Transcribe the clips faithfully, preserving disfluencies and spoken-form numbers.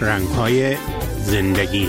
رنگ‌های زندگی.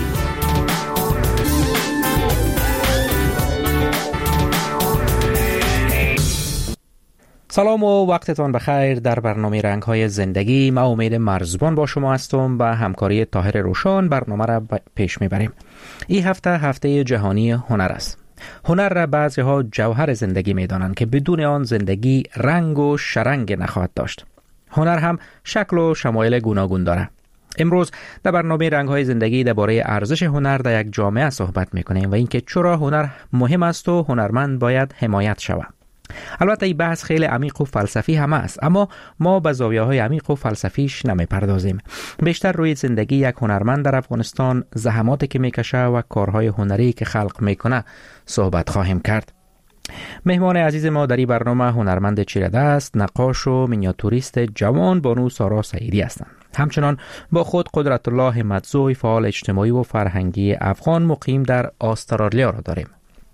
سلام و وقتتان بخیر. در برنامه رنگ‌های زندگی ما امید مرزبان با شما هستم و همکاری طاهر روشان برنامه را پیش میبریم. این هفته هفته جهانی هنر است. هنر را بعضی ها جوهر زندگی میدانند که بدون آن زندگی رنگ و شرنگ نخواهد داشت. هنر هم شکل و شمایل گوناگون داره. امروز در برنامه رنگ‌های زندگی درباره ارزش هنر در یک جامعه صحبت میکنیم و اینکه چرا هنر مهم است و هنرمند باید حمایت شود. البته این بحث خیلی عمیق و فلسفی هم است، اما ما به زاویه‌های عمیق و فلسفیش نمی‌پردازیم. بیشتر روی زندگی یک هنرمند در افغانستان، زحماتی که میکشه و کارهای هنری که خلق میکنه صحبت خواهیم کرد. مهمان عزیز ما در این برنامه هنرمند چیره‌دست، نقاش و مینیاتوریست جوان بانو سارا سعیدی هستند. همچنان با خود قدرت الله همتزوی، فعال اجتماعی و فرهنگی افغان مقیم در استرالیا را داریم.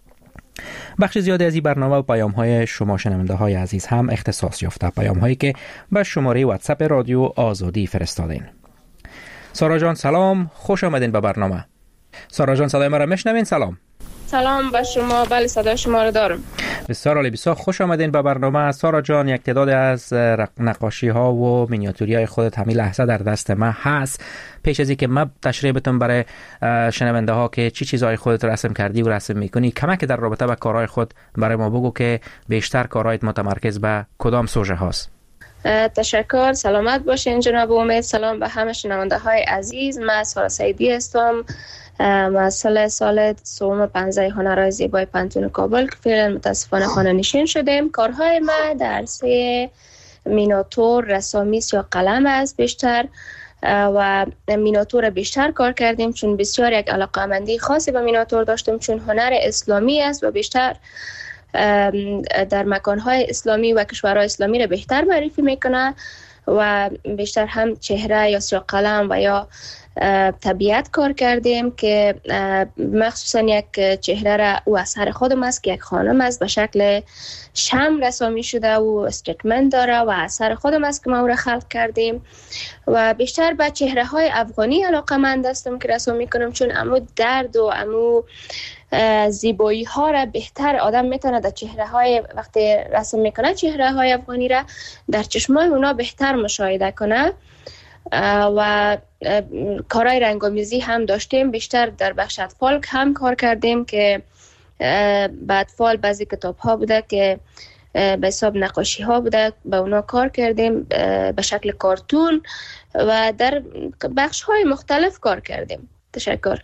بخش زیادی از این برنامه و پیام‌های شما شنونده های عزیز هم اختصاص یافته، پیام‌هایی که به شماره واتساپ رادیو آزادی فرستادین. سارا جان سلام، خوش آمدین به برنامه. سارا جان صدای ما را میشنوین؟ سلام. سلام به شما. بله صدای شما رو دارم. بسیار عالی، بسیار خوش آمدین به برنامه. سارا جان، یک تعداد از نقاشی ها و مینیاتوری های خودت همین لحظه در دست من هست. پیش از اینکه من تشریح بدم برای شنونده ها که چی چیزهای خودت رسم کردی و رسم میکنی، کمک در رابطه با کارهای خود برای ما بگو که بیشتر کارهایت متمرکز به کدام سوژه هاست؟ تشکر. سلامت باشین جناب امید. سلام به همه شنونده های عزیز. من سارا سعیدی هستم. مسئله سال سوم پنزه هنرهای زیبای پنتون کابل که فعلا متاسفانه خانه نشین شدیم. کارهای ما در سه مینیاتور، رسامیس یا قلم است بیشتر و مینیاتور بیشتر کار کردیم چون بسیار یک علاقه‌مندی خاصی به مینیاتور داشتیم، چون هنر اسلامی است و بیشتر در مکانهای اسلامی و کشورهای اسلامی را بهتر معرفی میکنه و بیشتر هم چهره یا سیاه قلم و یا طبیعت کار کردیم که مخصوصا یک چهره را او اثر خودم است که یک خانم است به شکل شمع رسامی شده و استیتمنت داره و اثر خودم است که ما او را خلق کردیم و بیشتر به چهره های افغانی علاقه‌مند هستم که رسم میکنم، چون امو درد و امو زیبایی ها را بهتر آدم میتونه در چهره های وقتی رسم میکنه چهره های افغانی را در چشمای اونا بهتر مشاهده کنه. و کارهای رنگامیزی هم داشتیم، بیشتر در بخش اطفال هم کار کردیم که به اطفال بعضی کتاب ها بوده که به حساب نقاشی ها بوده، به اونا کار کردیم به شکل کارتون و در بخش های مختلف کار کردیم. تشکر.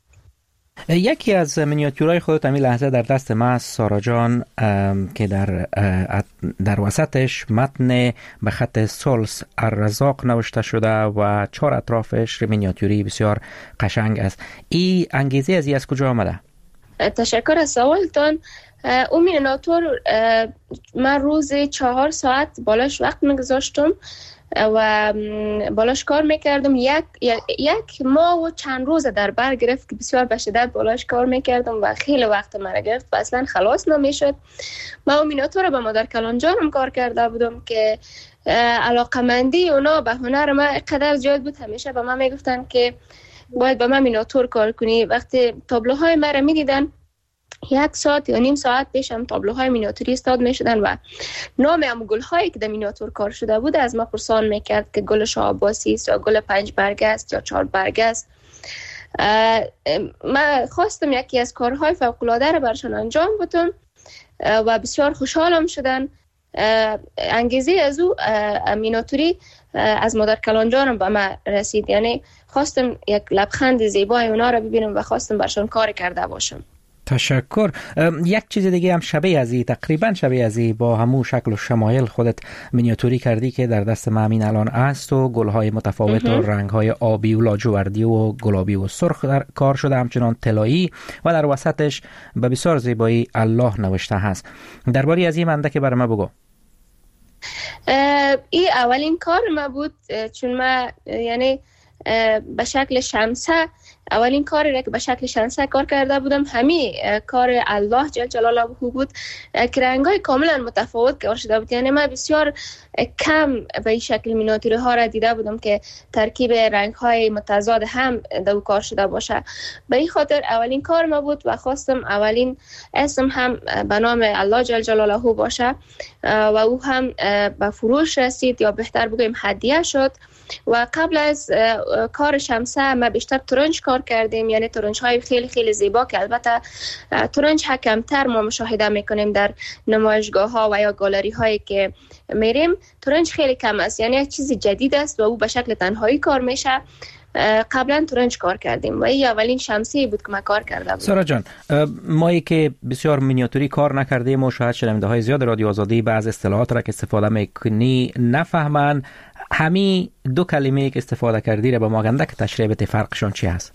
یکی از مینیاتورهای خودت همین لحظه در دست ما است سارا جان، که در در وسطش متن به خط سلس الرزاق نوشته شده و چهار اطرافش مینیاتوری بسیار قشنگ است. این انگیزه از این از کجا آمده؟ تشکر از سوالتان. اون مینیاتور من روزی چهار ساعت بالاش وقت میگذاشتم و بالاش کار میکردم. یک یک ماه و چند روز در بر گرفت که بسیار به شدت بالاش کار میکردم و خیلی وقت من گرفت و اصلا خلاص نمیشد. من اون مینیاتور با مادر کلانجانم کار کرده بودم که علاقمندی اونا به هنر ما قدر زیاد بود. همیشه به من میگفتن که باید با من مینیاتور کار کنی. وقتی تابلوهای من را میدیدن یک ساعت یا نیم ساعت پیشم تابلوهای مینیاتوری استاد میشدن و نام ام گل‌هایی که در مینیاتور کار شده بود از ما پرسان میکرد که گل شاه عباسی است یا گل پنج برگه است یا چهار برگه است. من خواستم یکی از کارهای فوق‌العاده را برشان انجام بدم و بسیار خوشحالم شدن. انگیزه از او مینیاتوری از مادر کلانجانم به من رسید، یعنی خواستم یک لبخند زیبای اونا را ببینم و خواستم برشان کار کرده باشم. تشکر. یک چیز دیگه هم شبیه از این، تقریبا شبیه از این، با همون شکل و شمایل خودت مینیاتوری کردی که در دست من همین الان است و گل‌های متفاوت و رنگ‌های آبی و لاجوردی و گلابی و سرخ در کار شده، همچنان طلایی و در وسطش به بسیار زیبایی الله نوشته هست. درباره از این منده که برای من بگو. این اولین کار ما بود، چون ما یعنی به شکل شمسه اولین کاری را که به شکل شانسه کار کرده بودم همین کار الله جل جلاله بود که رنگ‌های کاملا متفاوت کار شده بود. یعنی من بسیار کم به این شکل مینیاتوری ها را دیده بودم که ترکیب رنگ‌های متضاد هم در کار شده باشه. به این خاطر اولین کار ما بود و خواستم اولین اسم هم به نام الله جل جلاله باشه و او هم به فروش رسید یا بهتر بگویم هدیه شد. و قبل از کار شمسه ما بیشتر ترنج کار کردیم، یعنی ترنج های خیلی خیلی زیبا که البته ترنج ها کمتر ما مشاهده میکنیم در نمایشگاه ها و یا گالری هایی که میریم. ترنج خیلی کم است، یعنی یک چیز جدید است و او به شکل تنهایی کار میشه. قبلا ترنج کار کردیم و این اولین شمسی بود که ما کار کرده بودم. سارا جان، مایی که بسیار مینیاتوری کار نکردیم و شاید شنونده های زیاد رادیو آزادی بعض اصطلاحات را که استفاده میکنی نفهمن، همین دو کلمه که استفاده کردی را به ما گنده که تشریح بده فرقشون چی هست؟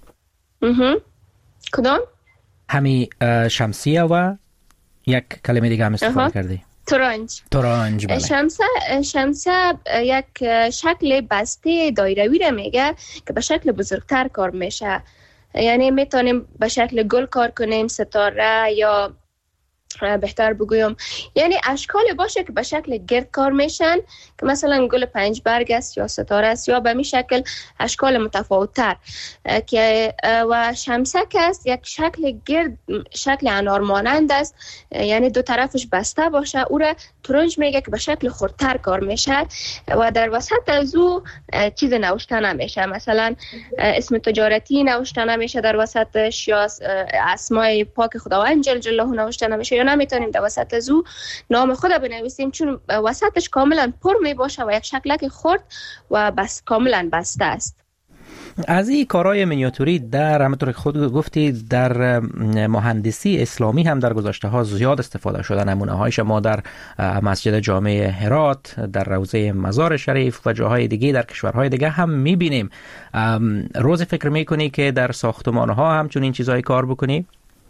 کدام؟ همین شمسیه و یک کلمه دیگه هم استفاده کردی. ترنج. ترنج بله. شمسه شمسه یک شکل بسته دایروی را میگه که به شکل بزرگتر کار میشه. یعنی میتونیم به شکل گل کار کنیم، ستاره، یا بهتر بگویم یعنی اشکال باشه که به شکل گرد کار میشن که مثلا گل پنج برگ است یا ستاره است یا به می شکل اشکال متفاوت‌تر که و شمسک است یک شکل گرد، شکل انار مانند است، یعنی دو طرفش بسته باشه. او را ترنج میگه که به شکل خردتر کار میشه و در وسط از او چیز نوشته نمیشه، مثلا اسم تجارتی نوشته نمیشه در وسطش یا اسمای پاک خداوند جل جلاله نوشته نمیشه، یا نمیتونیم در وسط از او نام خود بنویسیم چون وسطش کاملا پر می باشه و یک شکلک خرد و بس کاملا بسته است. از این کارهای مینیاتوری در همونطور که خود گفتی در مهندسی اسلامی هم در گذشته ها زیاد استفاده شده. نمونه هایش ما در مسجد جامع هرات، در روضه مزار شریف و جاهای دیگه در کشورهای دیگه هم میبینیم. روز فکر میکنی که در ساختمان ها هم چون این چیزهای کار بکنی؟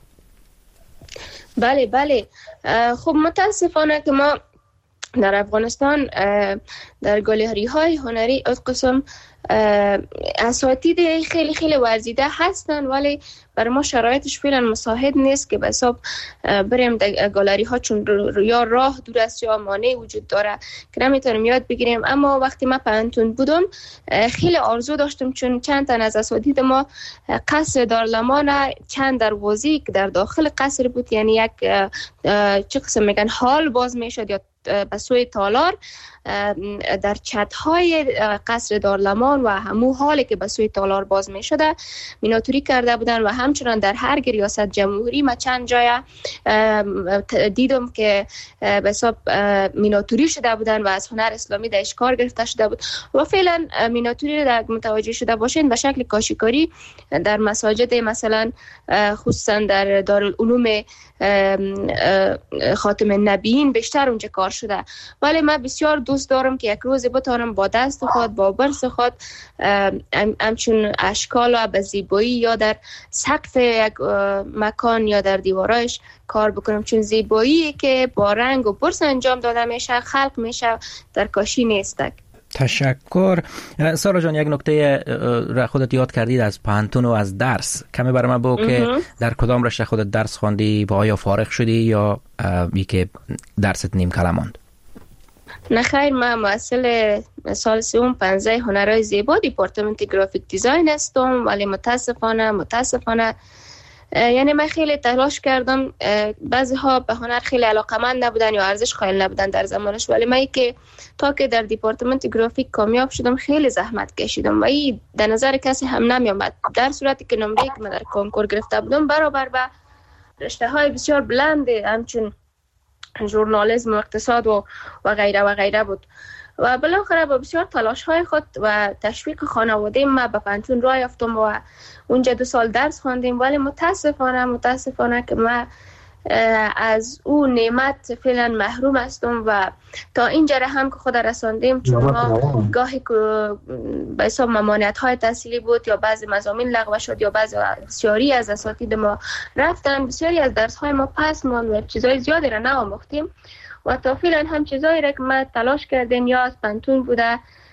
بله بله. خب متاسفانه که ما در افغانستان در گالری های هنری از قسم اساتید خیلی خیلی ورزیده هستن، ولی برای ما شرایطش فعلا مساعد نیست که به حساب بریم در گالری ها، چون یا راه دور است یا مانع وجود داره که نمیتونیم یاد بگیریم. اما وقتی ما پانتون بودم خیلی آرزو داشتم، چون چند تن از اساتید ما قصر دارالمان چند دروازه‌ای که در داخل قصر بود، یعنی یک چه قسم میگن هال باز میشد یا به سوی تالار در چت‌های قصر دارالمان و همو حالی که به سوی تالار باز می شده مینیاتوری کرده بودن و همچنان در هر ریاست جمهوری ما چند جای دیدم که به حساب مینیاتوری شده بودن و از هنر اسلامی درش کار گرفته شده بود. و فعلا مینیاتوری را متوجه شده باشین به شکل کاشیکاری در مساجد مثلا خصوصا در دارالعلوم خاتم نبیین بیشتر اونجا کار شده، ولی من بسیار دوست دارم که یک روز بتونم با دست خود با برس خود همچون اشکال و به زیبایی یا در سقف یک مکان یا در دیوارایش کار بکنم، چون زیبایی که با رنگ و برس انجام داده میشه خلق میشه در کاشی نیستک. تشکر. سارا جان، یک نکته را خودت یاد کردید از پانتون و از درس، کمی برای من بگو که در کدام رشته خودت درس خواندی و آیا فارغ شدی یا ای که درست نیم کلمه ماند؟ نه خیر، من محصل سال سوم پنزه هنرهای زیبا دیپارتمنت گرافیک دیزاین هستم، ولی متاسفانه متاسفانه یعنی من خیلی تلاش کردم. بعضی ها به هنر خیلی علاقمند نبودن یا ارزش قائل نبودن در زمانش، ولی من که تا که در دیپارتمنت گرافیک کامیاب شدم خیلی زحمت کشیدم و این در نظر کسی هم نمی آمد، در صورتی که نمره که من در کنکور گرفته بودم برابر به رشته های بسیار بلند همچون ژورنالیسم و اقتصاد و و غیره و غیره بود. و بالاخره با بسیار تلاش های خود و تشویق خانواده ما به پانتون راه یافتم و اونجا دو سال درس خواندیم، ولی متاسفانه متاسفانه که ما از اون نعمت فعلا محروم هستم و تا اینجا هم که خود رساندیم، چون ما گاهی به حساب ممانعت های تحصیلی بود یا بعضی مضامین لغو شد یا بعضی بسیاری از اساتید ما رفتن، بسیاری از درس های ما پس ماند و چیزای زیادی را نآموختیم و تا فعلا هم چیزایی را که ما تلاش کردیم یا از پانتون بوده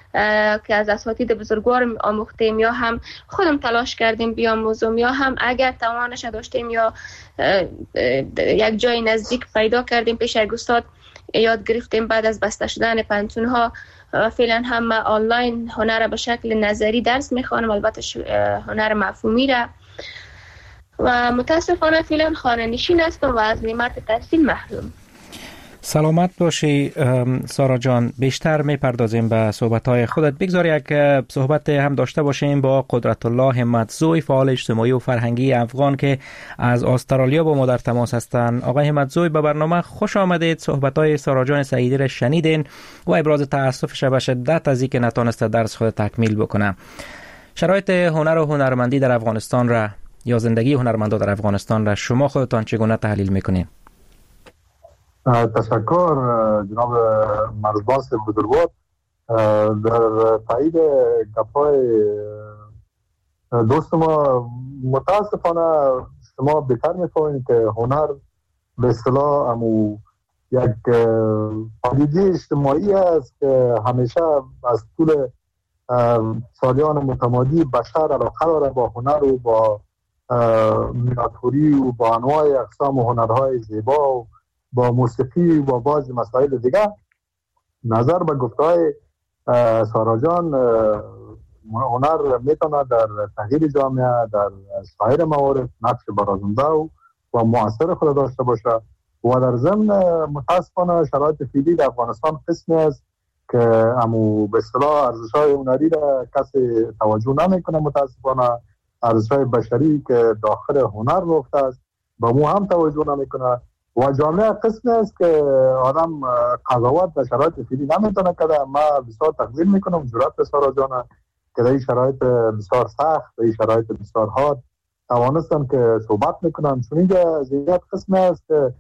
که از اساتید بزرگوار آموختیم یا هم خودم تلاش کردیم بیاموزم یا هم اگر توانش داشتیم یا یک جای نزدیک پیدا کردیم پیش یک استاد یاد گرفتیم. بعد از بسته شدن پانتون ها فعلا هم آنلاین هنر به شکل نظری درس میخوانم، البته هنر مفهومی را، و متاسفانه فعلا خانه نشین هستم و از نعمت تحصیل محروم. سلامت باشی سارا جان. بیشتر میپردازیم به صحبت‌های خودت. بگذار یک صحبت هم داشته باشیم با قدرت الله همتزوی، فعال اجتماعی و فرهنگی افغان که از استرالیا با ما در تماس هستند. آقای همتزوی به برنامه خوش آمدید. صحبت‌های سارا جان سعیدی را شنیدین و ابراز تأسفش به شدت از اینکه نتونسته درس خود تکمیل بکنه. شرایط هنر و هنرمندی در افغانستان را یا زندگی هنرمندان در افغانستان را شما خودتان چگونه تحلیل میکنید؟ تشکر جناب مرزبان صاحب بزرگوار. در تایید گپ‌های دوست ما، متاسفانه شما بهتر می‌فهمید که هنر به اصطلاح امو یک پدیده اجتماعی است که همیشه از طول سالیان متمادی بشر علاقه داره با هنر و با میناتوری و با انواع اقسام هنرهای زیبا و با موسیقی و با بعض مسائل دیگه. نظر به گفته‌های سارا جان، هنر میتونه در تغییر جامعه در سایر موارد نقش برازنده و و مؤثر خود داشته باشه و در ضمن متاسفانه شرایط فعلی در افغانستان قسمی است که امو به اصطلاح ارزش‌های هنری را کسی توجه نمیکنه. متاسفانه ارزش‌های بشری که داخل هنر نهفته است با مو هم توجه نمیکنه و جامعه قسمی است که آدم قضاوت در شرایط فعلی نمیتونه کنه. ما بسیار تقدیر میکنم جرأت سارا جان که در این شرایط بسیار سخت، در این شرایط بسیار حاد توانستن که صحبت میکنن، چون اینجا زیاد قسمی است که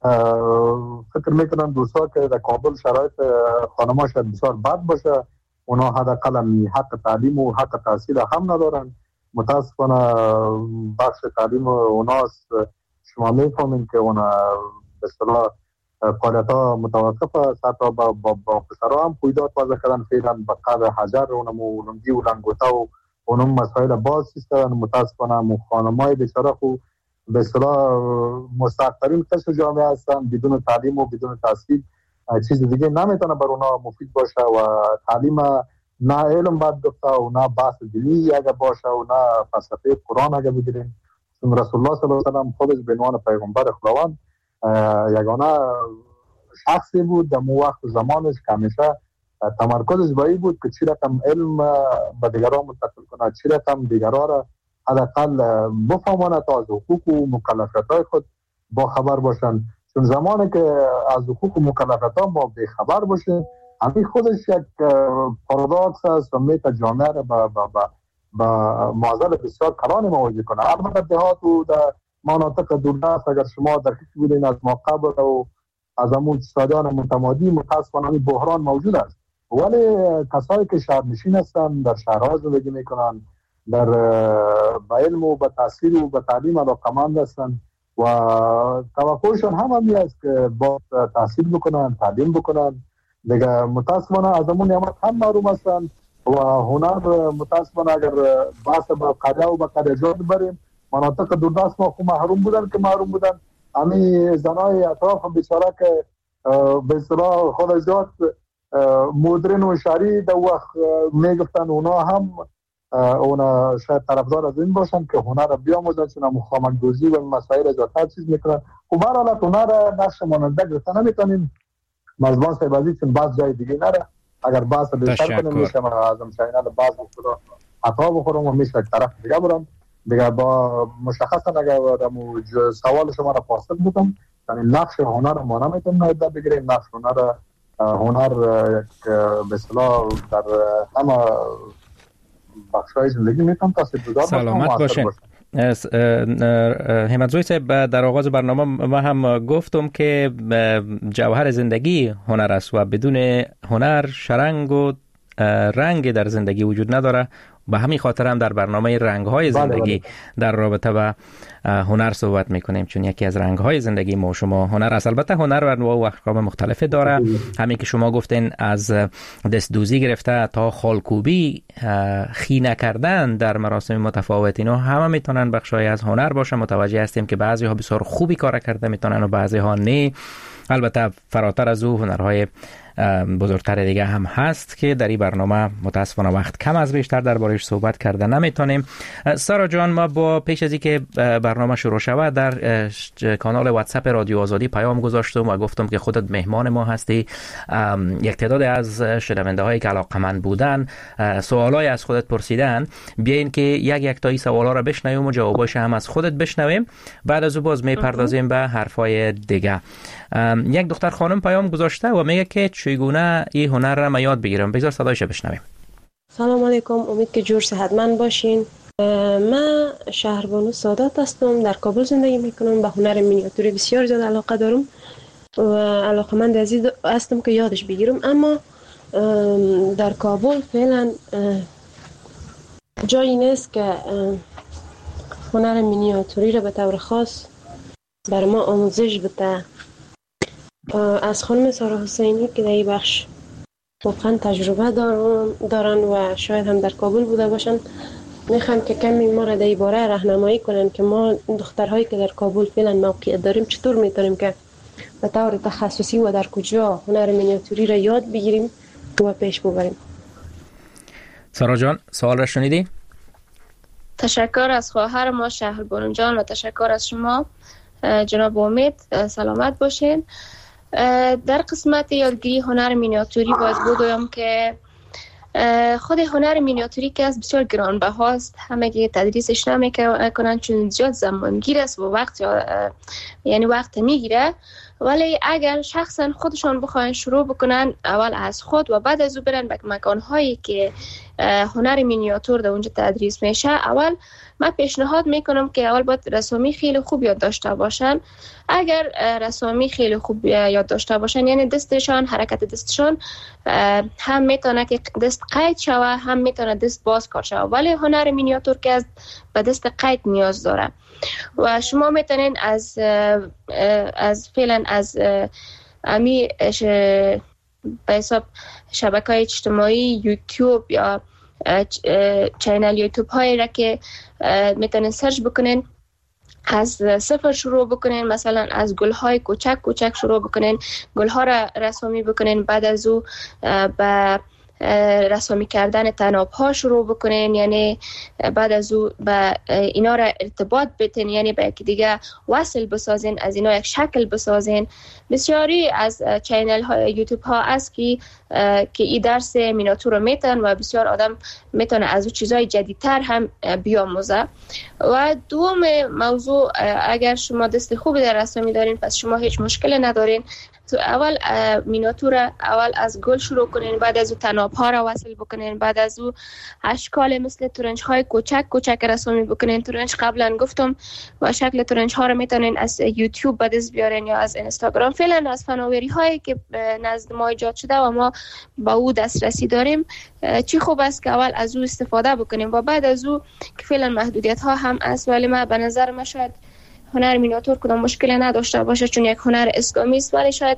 فکر میکنن دوستا که در کابل شرایط خانما شاید بسیار بد باشه، اونا حداقل حق تعلیم و حق تحصیل هم ندارن. متاسفانه بخش تعلیم اوناست، شما میفهمین که اونا به اصطلاح فعالیت‌ها متوقف است. حتی با با, با پسرها هم پویدات وضع کردن فعلا به قدر حجر اونم و لنگی و لنگوتا و اونم مسائل باز سیستن. متاسفانه خانم‌های بیچاره خو به اصطلاح مستحق‌ترین قشر جامعه هستن، بدون تعلیم و بدون تحصیل چیز دیگه نمیتونه بر اونا مفید باشه و تعلیم نه علم باید گفته و نه بحث دینی اگه باشه و نه فلسفه قرآن اگه بگیریم. چون رسول الله صلی الله علیه و سلم خودش به عنوان پیغمبر خداوند یگانه شخصی بود در مو وقت زمانش که همیشه تمرکزش به این بود که چی رقم علم به دیگران منتقل کنه، چی رقم دیگران را حداقل بفهمانه تا از حقوق و مکلفیت‌های خود با خبر باشن. چون زمانی که از حقوق و مکلفیت‌ها ما به خبر باشیم، همین خودش یک پارادوکس است و میتونه جامعه را به به به معضل بسیار کلانی مواجه کنه. البته دهات و در مناطق دوردست اگر شما در کسی بودین از ما قبل و از همون سالیان متمادی متاسفانه همین بحران موجود است، ولی کسایی که شهرنشین هستن در شهرها زندگی میکنن، در به علم و به تحصیل و به تعلیم علاقه‌مند هستن و توقعشون هم همی است که با تحصیل بکنن، تعلیم بکنن دیگه. متاسفانه از همون نعمت هم محروم هستن و هنر متاسفانه اگر بحث با قریه و با قریجات بریم، مناطق دوردست ما خود محروم بودن که محروم بودن. همین زنای اطراف هم بیچاره که به اصطلاح خودجات مدرن و شهری در وقت میگفتن اونا هم اونا شاید طرفدار از این باشن که هنر را بیاموزن، چون هم خامک‌دوزی و مسائل زیادتر چیز میکنن. خب برحالت هنر نقش ماننده گرفته نمیتونیم. مرزبان صاحب عزیز چون باز جای دیگه نره، اگر باز بیشتر کنیم میشه من ازم شاینال باز بخورم عطا بخورم و میشه طرف دیگه برم دیگه. با مشخصا اگر سوال شما را پاسخ بدم، یعنی نقش هنر ما نمیتونیم نادیده بگیریم. نقش هنر هنر یک به اصطلاح در همه بخشای زندگی میتونم تاثیرگذار باشه. سلامت باشین. همتزوی صاحب، در آغاز برنامه ما هم گفتم که جوهر زندگی هنر است و بدون هنر شرنگ و رنگ در زندگی وجود نداره. به همین خاطر هم در برنامه رنگ‌های زندگی بله بله. در رابطه با هنر صحبت میکنیم، چون یکی از رنگ‌های زندگی ما شما هنر است. البته هنر انواع و اقسام مختلف داره. همین که شما گفتین از دستدوزی گرفته تا خالکوبی، خینه کردن در مراسم متفاوت، اینا همه میتونن بخشای از هنر باشه. متوجه هستیم که بعضی ها بسیار خوبی کار کرده میتونن و بعضی ها نه. البته فراتر از او هنرهای بزرگتر دیگه هم هست که در این برنامه متاسفانه وقت کم از بیشتر دربارش صحبت کرده نمیتونیم. سارا جان، ما با پیش از اینکه برنامه شروع شود در کانال واتساپ رادیو آزادی پیام گذاشتم و گفتم که خودت مهمان ما هستی. یک تعداد از شنونده هایی که علاقمند بودن سوالای از خودت پرسیدن. بیاین که یک یک تا این سوالا رو بشنویم و جواباش هم از خودت بشنویم، بعد از اون باز میپردازیم به حرفای دیگه. یک دختر خانم پیام گذاشته و میگه که چگونه این هنر را من یاد بگیرم. بذار صدایش بشنویم. سلام علیکم، امید که جور صحتمند باشین. من شهربانو سادات هستم، در کابل زندگی میکنم. به هنر مینیاتوری بسیار زیاد علاقه دارم و علاقمند از این هستم که یادش بگیرم، اما در کابل فعلا جایی نیست که هنر مینیاتوری را به طور خاص بر ما آموزش بده. از خانم سارا حسینی که در این بخش واقعا تجربه دارن و شاید هم در کابل بوده باشن، میخوام که کمی ما را در این باره راهنمایی کنن که ما دخترهایی که در کابل فعلا موقعیت داریم چطور میتونیم که به طور تخصصی و در کجا هنر مینیاتوری را یاد بگیریم و پیش ببریم. سارا جان، سوال را شنیدی؟ تشکر از خواهر ما شهربانو جان و تشکر از شما جناب امید. سلامت باشین. در قسمت یادگیری هنر مینیاتوری باید بگویم که خود هنر مینیاتوری که از بسیار گرانبهاست، همه که تدریسش نمیکنن چون زیاد زمانگیر است و وقت یعنی وقت میگیره، ولی اگر شخصا خودشان بخواین شروع بکنن اول از خود و بعد از او برن به مکانهایی که هنر مینیاتور در اونجا تدریس میشه، اول من پیشنهاد میکنم که اول باید رسامی خیلی خوب یاد داشته باشن. اگر رسامی خیلی خوب یاد داشته باشن یعنی دستشان، حرکت دستشان هم میتونه که دست قید شوه هم میتونه دست باز کار شوه، ولی هنر مینیاتور که از به دست قید نیاز داره و شما میتونین از از فعلا از امی به حساب شبکه‌های اجتماعی یوتیوب یا چینل یوتیوب هایی را که میتونین سرچ بکنین، از صفر شروع بکنین. مثلا از گل‌های کوچک کوچک شروع بکنین، گل‌ها را رسامی بکنین، بعد از او به رسامی کردن تناب‌ها شروع بکنین، یعنی بعد از او به اینا را ارتباط بتین، یعنی به یکی دیگه وصل بسازین، از اینا یک شکل بسازین. بسیاری از چینل های یوتیوب ها است که که این درس مینیاتور رو میتن و بسیار آدم میتونه از اون چیزای جدیدتر هم بیاموزه. و دوم موضوع، اگر شما دست خوبی در رسامی دارین پس شما هیچ مشکلی ندارین. تو اول مینیاتور اول از گل شروع کنین، بعد از او تناب ها را وصل بکنین، بعد از او اشکال مثل تورنج های کوچک کوچک رسامی بکنین. تورنج قبلا گفتم و شکل تورنج ها را میتونین از یوتیوب به دست بیارین یا از اینستاگرام. فعلا از فناوری هایی که نزد ما ایجاد شده و ما با او دسترسی داریم، چی خوب است که اول از او استفاده بکنیم و بعد از او که فعلا محدودیت ها هم است، ولی ما به نظر ما شاید هنر مینیاتور کدام مشکلی نداشته باشه چون یک هنر اسلامی است، ولی شاید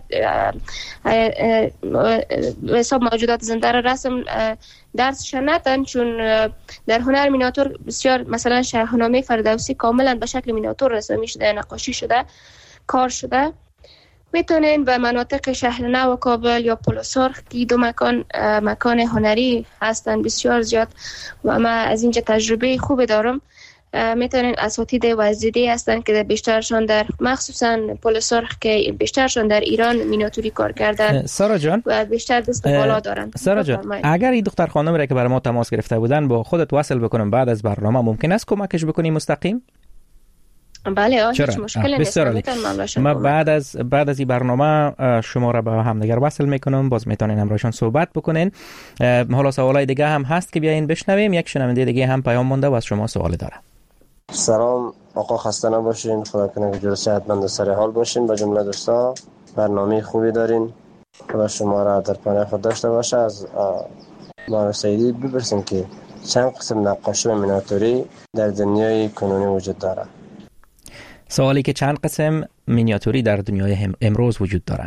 به حساب موجودات زنده را رسم درسش ندن، چون در هنر مینیاتور بسیار مثلا شاهنامه فردوسی کاملا به شکل مینیاتور رسمی شده، نقاشی شده، کار شده. میتونین به مناطق شهرنو و کابل یا پل سرخ که دو مکان مکان هنری هستن بسیار زیاد و من از اینجا تجربه خوبی دارم. میتونین اساتید وزیدی هستن که بیشترشون در مخصوصا پل سرخ که بیشترشون در ایران مینیاتوری کار کردن. سارا جان و بیشتر دست بالا دارن. سارا جان، اگر این دختر خانم را که برای ما تماس گرفته بودن با خودت وصل بکنم بعد از برنامه، ممکن است کمکش بکنی مستقیم؟ بله، هیچ مشکلی نیست. ما بعد از بعد از این برنامه شما را به همدیگر وصل میکنم، باز میتونین همراهشون صحبت بکنین. حالا سوالای دیگه هم هست که بیاین بشنویم. یک شنونده دیگه هم پیام مونده و از شما سوال داره. سلام آقا، خسته نباشین، خدا کنه که جور صحتمند و سر حال باشین. با جمله دوستا برنامه خوبی دارین، خدا شما را در پناه خود داشته باشه. از ما سیدی بپرسیم که چند قسم نقاشی و مینیاتوری در دنیای کنونی وجود داره؟ سوالی که چند قسم مینیاتوری در دنیای امروز وجود داره؟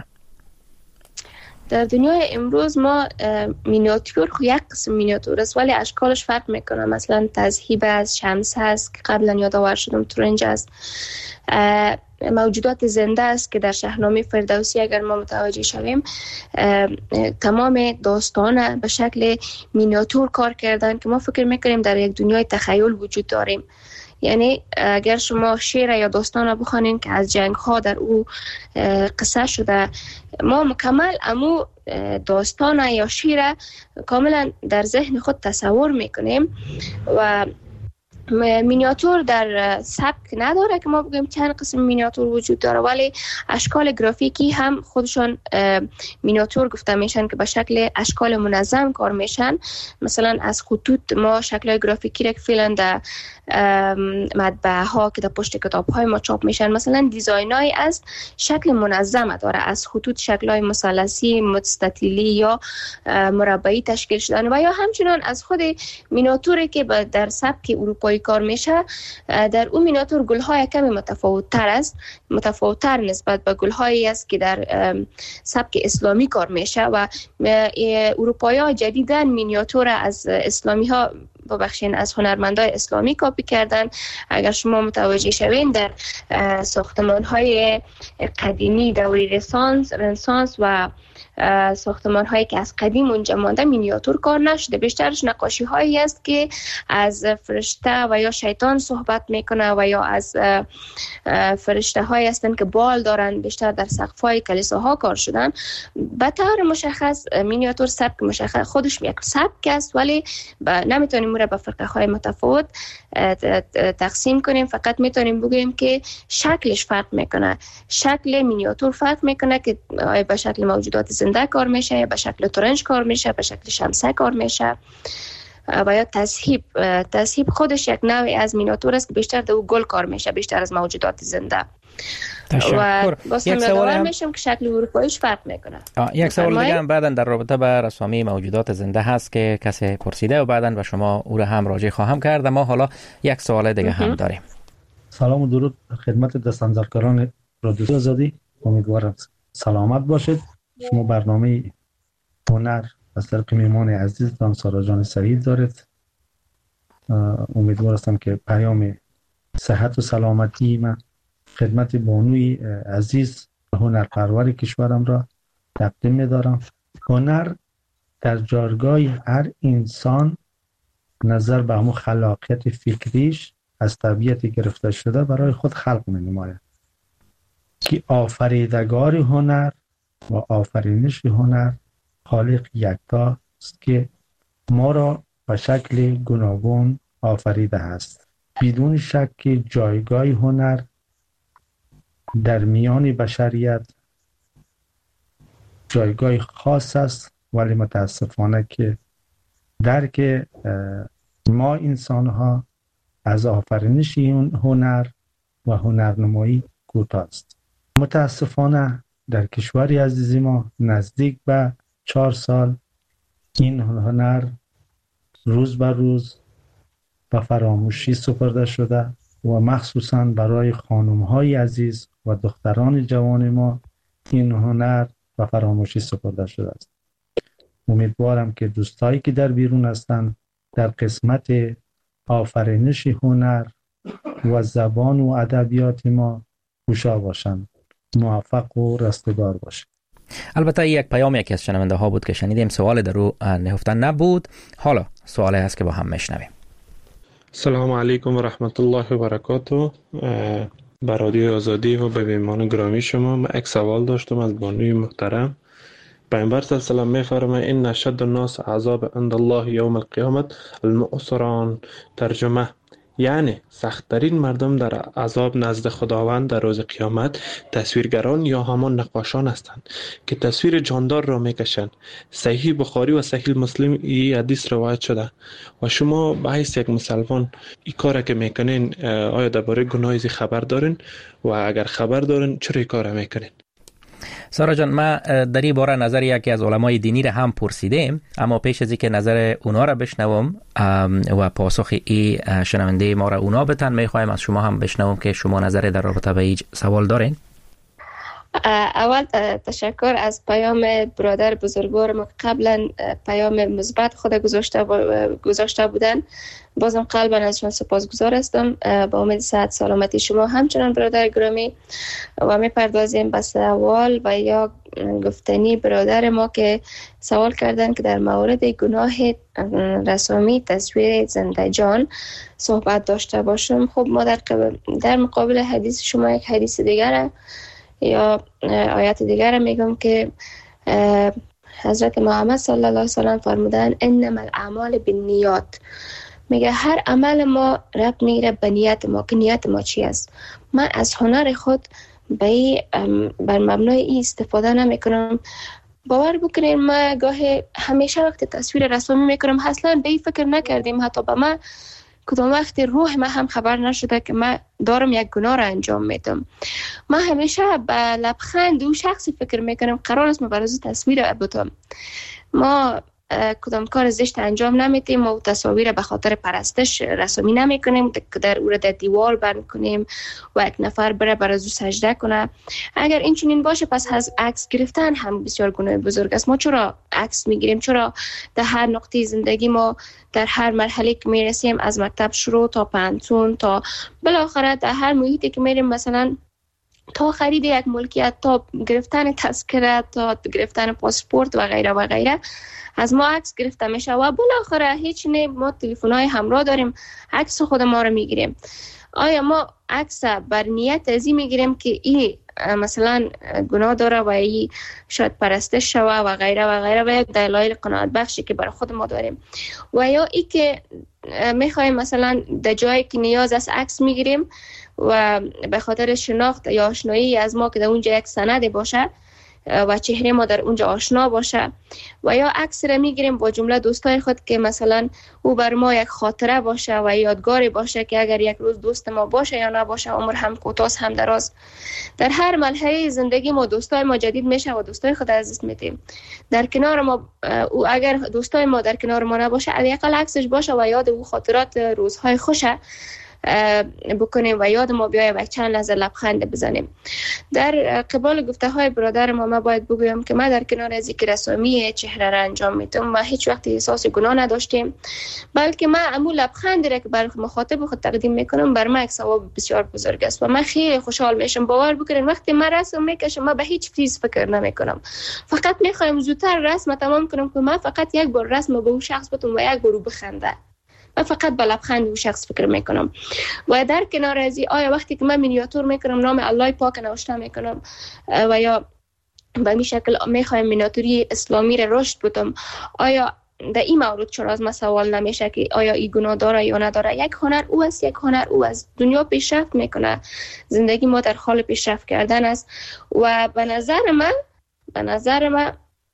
در دنیای امروز ما مینیاتور خو یک قسم مینیاتور است ولی اشکالش فرق میکنه. مثلا تذهیب است، شمس هست که قبلا یادآور شدم، ترنج است، موجودات زنده است که در شاهنامه فردوسی اگر ما متوجه شویم تمام داستان به شکل مینیاتور کار کردن که ما فکر میکنیم در یک دنیای تخیل وجود داریم. یعنی اگر شما شعر یا داستان بخوانید که از جنگ ها در او قصه شده، ما مکمل امو داستان یا شعر کاملا در ذهن خود تصور میکنیم و مینیاتور در سبک نداره که ما بگیم چند قسم مینیاتور وجود داره، ولی اشکال گرافیکی هم خودشون مینیاتور گفته میشن که به شکل اشکال منظم کار میشن. مثلا از خطوط ما شکل گرافیکی را که فعلا در مطبعه ها که در پشت کتاب های ما چاپ میشن مثلا دیزاین های از شکل منظم داره، از خطوط شکل های مثلثی، مستطیلی یا مربعی تشکیل شدن و یا همچنان از خود مینیاتوری که در سبک اروپایی کار میشه. در اون مینیاتور گل های کمی متفاوت تر است، متفاوت تر نسبت به گل هایی است که در سبک اسلامی کار میشه و اروپایی ها جدیداً مینیاتور از اسلامی ها ببخشین از هنرمندای اسلامی کاپی کردن. اگر شما متوجه شوین در ساختمان های قدیمی دوره رنسانس رنسانس و ساختمان هایی که از قدیم اونجا مانده مینیاتور کار نشده، بیشترش نقاشی هایی است که از فرشته و یا شیطان صحبت میکنه و یا از فرشته هایی هستند که بال دارن، بیشتر در سقف های کلیساها کار شدن. به طور مشخص مینیاتور سبک مشخص خودش یک سبک است ولی نمیتونیم اون را به فرقه های متفاوت تقسیم کنیم، فقط میتونیم بگیم که شکلش فرق میکنه. شکل مینیاتور فرق میکنه که به شکل موجودات زنده کار میشه یا به شکل ترنج کار میشه، به شکل شمسه کار میشه و یا تذهیب. تذهیب خودش یک نوعی از مینیاتور است که بیشتر در گل کار میشه بیشتر از موجودات زنده. تشکر. یک سوال هم میشم که شکل اروپاییش فرق میکنه. یک سوال دیگه هم بعداً در رابطه با رسامی موجودات زنده هست که کسی پرسیده و بعداً و شما او را هم راجع خواهم کرد. ما حالا یک سوال دیگه هم داریم. سلام و درود خدمت دستاندرکاران رادیو آزادی، امیدوارم سلامت باشید. شما برنامه هنر از طریق میهمان عزیزتان سارا جان سعید دارید. امیدوار هستم که پیام صحت و سلامتی من خدمت بانوی عزیز هنرپرور کشورم را تقدیم می‌دارم. هنر در جایگاه هر انسان نظر به همون خلاقیت فکریش از طبیعت گرفته شده برای خود خلق می‌نماید که آفریدگار هنر و آفرینش هنر خالق یکتا است که ما را به شکل گوناگون آفریده است. بدون شک جایگاه هنر در میان بشریت جایگاه خاص است، ولی متاسفانه که درک ما انسان ها از آفرینش این هنر و هنرنمایی کوتاه است. متاسفانه در کشوری عزیز ما نزدیک به چهار سال این هنر روز به روز به فراموشی سپرده شده و مخصوصا برای خانم‌های عزیز و دختران جوان ما این هنر به فراموشی سپرده شده است. امیدوارم که دوستایی که در بیرون هستند در قسمت آفرینش هنر و زبان و ادبیات ما گوشا باشند. موفق و رستگار باشند. البته یک پیام یکی از شنونده ها بود که شنیدیم سوال در رو نهفته نبود. حالا سوالی هست که با هم میشنویم. سلام علیکم و رحمت الله و برکاته. به رادیو آزادی و به میهمان گرامی شما من یک سوال داشتم از بانوی محترم. پیامبر صلی الله علیه و آله می‌فرماید ان اشد الناس عذاب عند الله یوم القیامت المعسران. ترجمه یعنی سخت‌ترین مردم در عذاب نزد خداوند در روز قیامت تصویرگران یا همان نقاشان هستند که تصویر جاندار را میکشند. صحیح بخاری و صحیح مسلم این حدیث روایت شده و شما به حیث یک مسلمان این کار که میکنین آیا درباره گناه خبر دارین و اگر خبر دارین چرا این کار میکنین؟ سارا جان، ما در این باره نظر یکی از علمای دینی را هم پرسیدیم، اما پیش از اینکه نظر اونا را بشنوم و پاسخ ای شنونده ما را اونا بتن، میخوایم از شما هم بشنوم که شما نظر در رابطه به این سوال دارین. اول تشکر از پیام برادر بزرگوار ما قبلا پیام مثبت خود گذاشته گذاشته بودن. بازم قلبا ازشان سپاسگزار هستم. با امید صحت سلامتی شما همچنان برادر گرامی. و میپردازیم به سوال و یا گفتنی برادر ما که سوال کردن که در مورد گناه رسامی تصویر زنده جان صحبت داشته باشم. خب ما در, در مقابل حدیث شما یک حدیث دیگر یا آیات دیگر میگم که حضرت محمد صلی الله علیه و سلم فرمودن انما الاعمال بالنیات. میگه هر عمل ما ربط میگیره به نیت ما که نیت ما چی است. من از هنر خود به بر مبنای این استفاده نمیکنم. باور بکنین ما گاهی همیشه وقت تصویر رسامی میکنم اصلا به این فکر نکردیم، حتی به من کدام وقت روح من هم خبر نشده که من دارم یک گناه را انجام میدم. من همیشه به لبخند او شخصی فکر میکنم قرار است من برای تصویر بتم. ما کدام کار زشت انجام نمیدیم و تصاویر به خاطر پرستش رسامی نمیکنیم که در او را در دیوار بند کنیم و یک نفر بره برای او سجده کنه. اگر این چنین باشه پس از عکس گرفتن هم بسیار گناه بزرگ است. ما چرا عکس میگیریم؟ چرا در هر نقطه زندگی ما در هر مرحله که میرسیم، از مکتب شروع تا پانتون تا بالاخره در هر محیطی که میریم، مثلا تا خرید یک ملکیت تا گرفتن تذکره تا گرفتن پاسپورت و غیره و غیره از ما عکس گرفته میشه و بالاخره هیچ نه ما تلفن‌های همراه داریم عکس خود ما رو میگیریم. آیا ما عکس بر نیت ازی میگیریم که این مثلا گناه داره و این شاید پرستش شوه و غیره و غیره و دلایل قناعت بخشی که برای خود ما داریم، و یا ای که میخوایم مثلا در جایی که نیاز است عکس میگیریم و به خاطر شناخت یا آشنایی از ما که در اونجا یک سند باشه و چهره ما در اونجا آشنا باشه، و یا عکس را میگیریم با جمله دوستای خود که مثلا او بر ما یک خاطره باشه و یادگاری باشه که اگر یک روز دوست ما باشه یا نباشه عمر هم کوتاه هم دراز. در هر مرحله زندگی ما دوستای ما جدید میشه و دوستای خود از دست میدیم. در کنار ما او اگر دوستای ما در کنار ما نباشه حداقل عکسش باشه و یاد او خاطرات روزهای خوشه بکنیم و یاد ما بیاید و چند لحظه لبخند بزنیم. در قبال گفته های برادر ما ما باید بگویم که ما در کنار از اینکه رسامی چهره را انجام میدم ما هیچ وقت احساس گناه نداشتیم، بلکه ما امو لبخندی را که بر مخاطب خود تقدیم میکنم بر ما یک ثواب بسیار بزرگ است و من خیلی خوشحال میشم. باور بکنین وقتی من رسم میکشم ما به هیچ چیز فکر نمیکنم، فقط میخوایم زودتر رسم تمام کنم که من فقط یک بار رسم به اون شخص بتونم و یک بار بخنده. من فقط با لبخند اون شخص فکر میکنم. و در کنار از این آیا وقتی که من مینیاتور میکنم نام الله پاک نوشته میکنم و یا به این شکل میخوایم مینیاتوری اسلامی را رشد بدم، آیا در این مورد چرا از ما سوال نمیشه که آیا این گناه داره یا نداره؟ یک هنر او است، یک هنر او است. دنیا پیشرفت میکنه، زندگی ما در حال پیشرفت کردن است و به نظر من به نظر من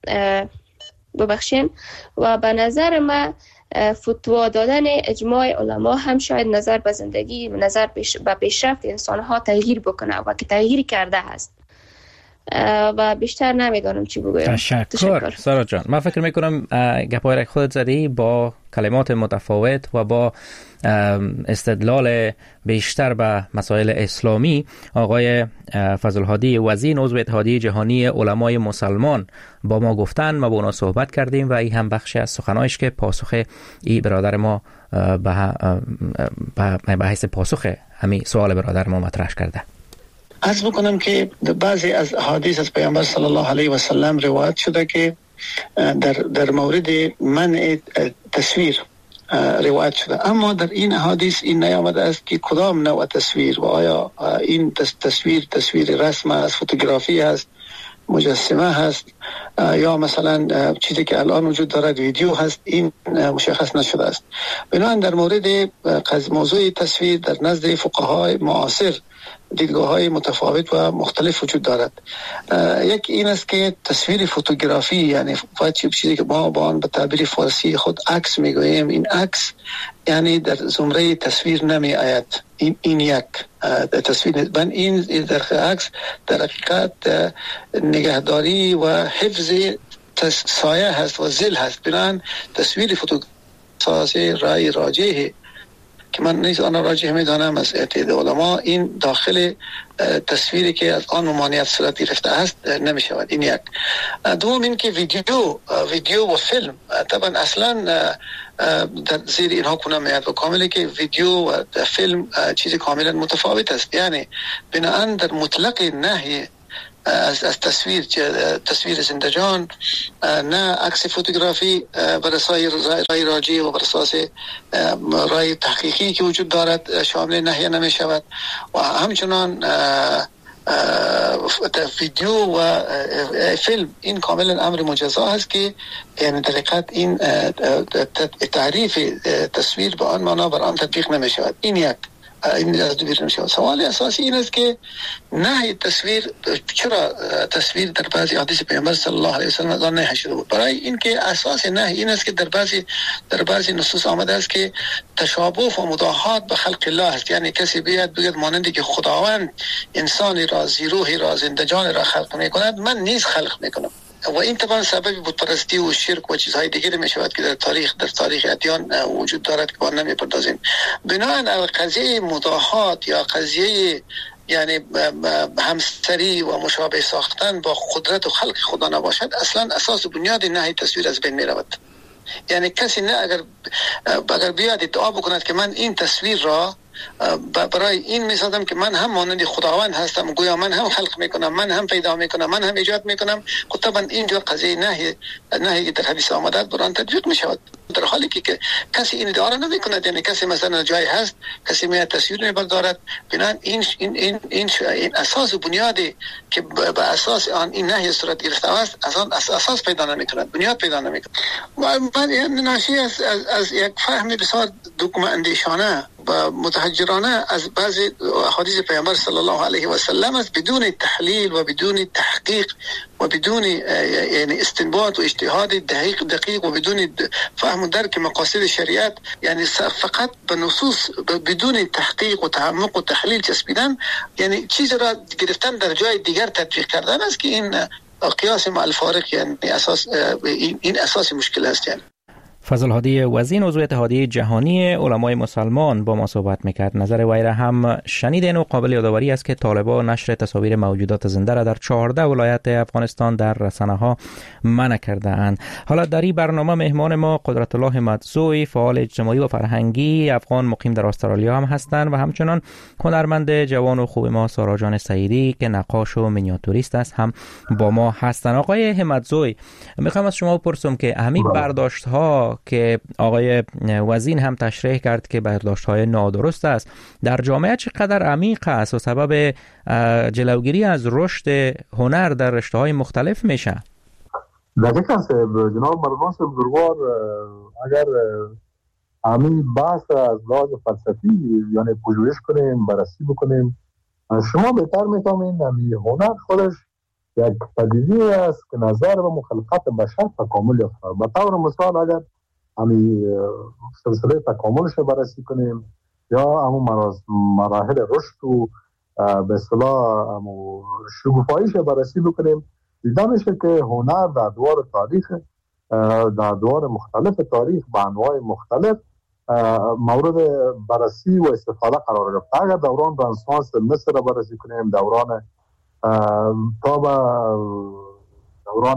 ببخشین و به نظر من فتوا دادن اجماع علما هم شاید نظر به زندگی و نظر به پیشرفت انسان‌ها تغییر بکنه و که تغییر کرده است و بیشتر نمیدانم چی بگویم. تشکر, تشکر. سارا جان، من فکر میکنم گپای را خودت زدی با کلمات متفاوت و با استدلال بیشتر به مسائل اسلامی. آقای فضل‌هادی وزین عضو اتحادیه جهانی علمای مسلمان با ما گفتن، ما با اونا صحبت کردیم و این هم بخشی از سخنایش که پاسخ ای برادر ما به حیث پاسخ همین سوال برادر ما مطرح کرده. عرض بکنم که بعضی از احادیث از پیامبر صلی الله علیه و سلم روایت شده که در در مورد منع تصویر روایت شده، اما در این احادیث این نیامده است که کدام نوع تصویر و آیا این تصویر تصویر رسم است، فوتوگرافی است، مجسمه هست یا مثلا چیزی که الان وجود دارد ویدیو هست، این مشخص نشده است. بنابراین در مورد موضوع تصویر در نزد فقهای معاصر دیدگاه‌های متفاوت و مختلف وجود دارد. یک این است که تصویر فوتوگرافی یعنی چیزی که ما با آن به تعبیر فارسی خود عکس میگوییم، این عکس یعنی در زمره تصویر نمی آید. این این یک تصویر. من این در عکس در حقیقت نگهداری و حفظ سایه هست و ظل هست. بنابراین تصویر فوتوگرافی رای راجحه که من نیز آن راجح میدانم از اعتقاد علما، این داخل تصویری که از آن ممانعت صورت گرفته است نمی شود. این یک. دوم این که ویدیو ویدیو و فیلم طبعا اصلا در زیر اینها کنم میاد و کاملی که ویدیو و فیلم چیز کاملا متفاوت است. یعنی بناهن در مطلق نهی از از تصویر تصویر زندجان، نه عکس فوتوگرافی بر اساس رای راجی و بر اساس رای تحقیقی که وجود دارد شامل نهی نمی شود. و همچنان ویدیو و فیلم این کاملا امر مجزا است که یعنی در حقیقت این تعریف تصویر به آن معنا بر آن تطبیق نمی شود. این یک این از دو بیرون شد. سوال اساسی این است که نهی تصویر، چرا تصویر در بعضی احادیث پیامبر صلی الله علیه و سلم از آن نهی شده بود؟ برای اینکه اساس نهی این است که در بعضی در بعضی نصوص آمده است که تشابه و مداهات به خلق الله است. یعنی کسی بیاد بگه مانندی که خداوند انسانی را، زیروحی را، زنده جان را خلق می‌کند، من نیز خلق می‌کنم. و این طبعا سبب بت پرستی و شرک و چیزهای دیگری می شود که در تاریخ در تاریخ ادیان وجود دارد که آن نمی پردازیم. بنابراین قضیه مداهات یا قضیه یعنی همسری و مشابه ساختن با قدرت و خلق خدا نباشد، اصلا اساس بنیاد نهی تصویر از بین می رود. یعنی کسی نه اگر اگر بیاد ادعا بکند که من این تصویر را برای این میسازم که من هم مانند خداوند هستم، گویا من هم خلق میکنم، من هم پیدا میکنم، من هم ایجاد میکنم، خب طبعا اینجا قضیه نهی نهی در حدیث آمده بر آن تطبیق میشود. در حالی که, که کسی این ادعا را نمیکند. یعنی کسی مثلا جای هست، کسی میاد تصویر میبردارد، بنابراین این این این این, این اساس و بنیادی که به اساس آن این نهی صورت گرفته است از آن اساس پیدا نمیکند، بنیاد پیدا نمیکند. من این ناشی از از, از یک فهم بسیار دگمه اندیشانه و متحجرانه از بعضی احادیث پیامبر صلی الله علیه و سلم است، بدون تحلیل و بدون تحقیق و بدون یعنی استنباط و اجتهاد دقیق دقیق و بدون فهم و درک مقاصد شریعت، یعنی فقط به نصوص بدون تحقیق و تعمق و تحلیل چسبیدن، یعنی چیز را گرفتن در جای دیگر تطبیق کردن است که این قیاس مع الفارق یعنی اساس این, این اساس مشکل است. یعنی فضل هادی وزین عضو اتحادیه جهانی علمای مسلمان با ما صحبت میکرد. نظر وی را هم شنیدین و قابل یادآوری است که طالبان نشر تصاویر موجودات زنده را در چهارده ولایت افغانستان در رسانه ها منع کرده اند. حالا در این برنامه مهمان ما قدرت الله همتزوی، فعال اجتماعی و فرهنگی افغان مقیم در استرالیا هم هستند و همچنان هنرمند جوان و خوب ما سارا جان سعیدی که نقاش و مینیاتوریست است هم با ما هستند. آقای همتزوی، میخوام از شما بپرسم که همین برداشت ها که آقای وزین هم تشریح کرد که برداشت‌های نادرست است، در جامعه چقدر عمیق است و سبب جلوگیری از رشد هنر در رشته‌های مختلف میشه؟ دقیقاً جناب مرمان صاحب بزرگوار، اگر همین بحث از لحاظ فلسفی یعنی پژوهش کنیم، بررسی بکنیم، شما بهتر می‌فهمید همین هنر خودش یک پدیده است که نظر به مخلقات بشر تکامل یافته. به طور مثال اگر همین سلسله تکاملش بررسی کنیم یا همون مراحل رشد و به اصطلاح همون شکوفاییش بررسی بکنیم، دیده میشه که هنر در ادوار تاریخ در ادوار مختلف تاریخ با انواع مختلف مورد بررسی و استفاده قرار گرفته. اگر دوران رنسانس مصر را بررسی کنیم، دوران تا به دوران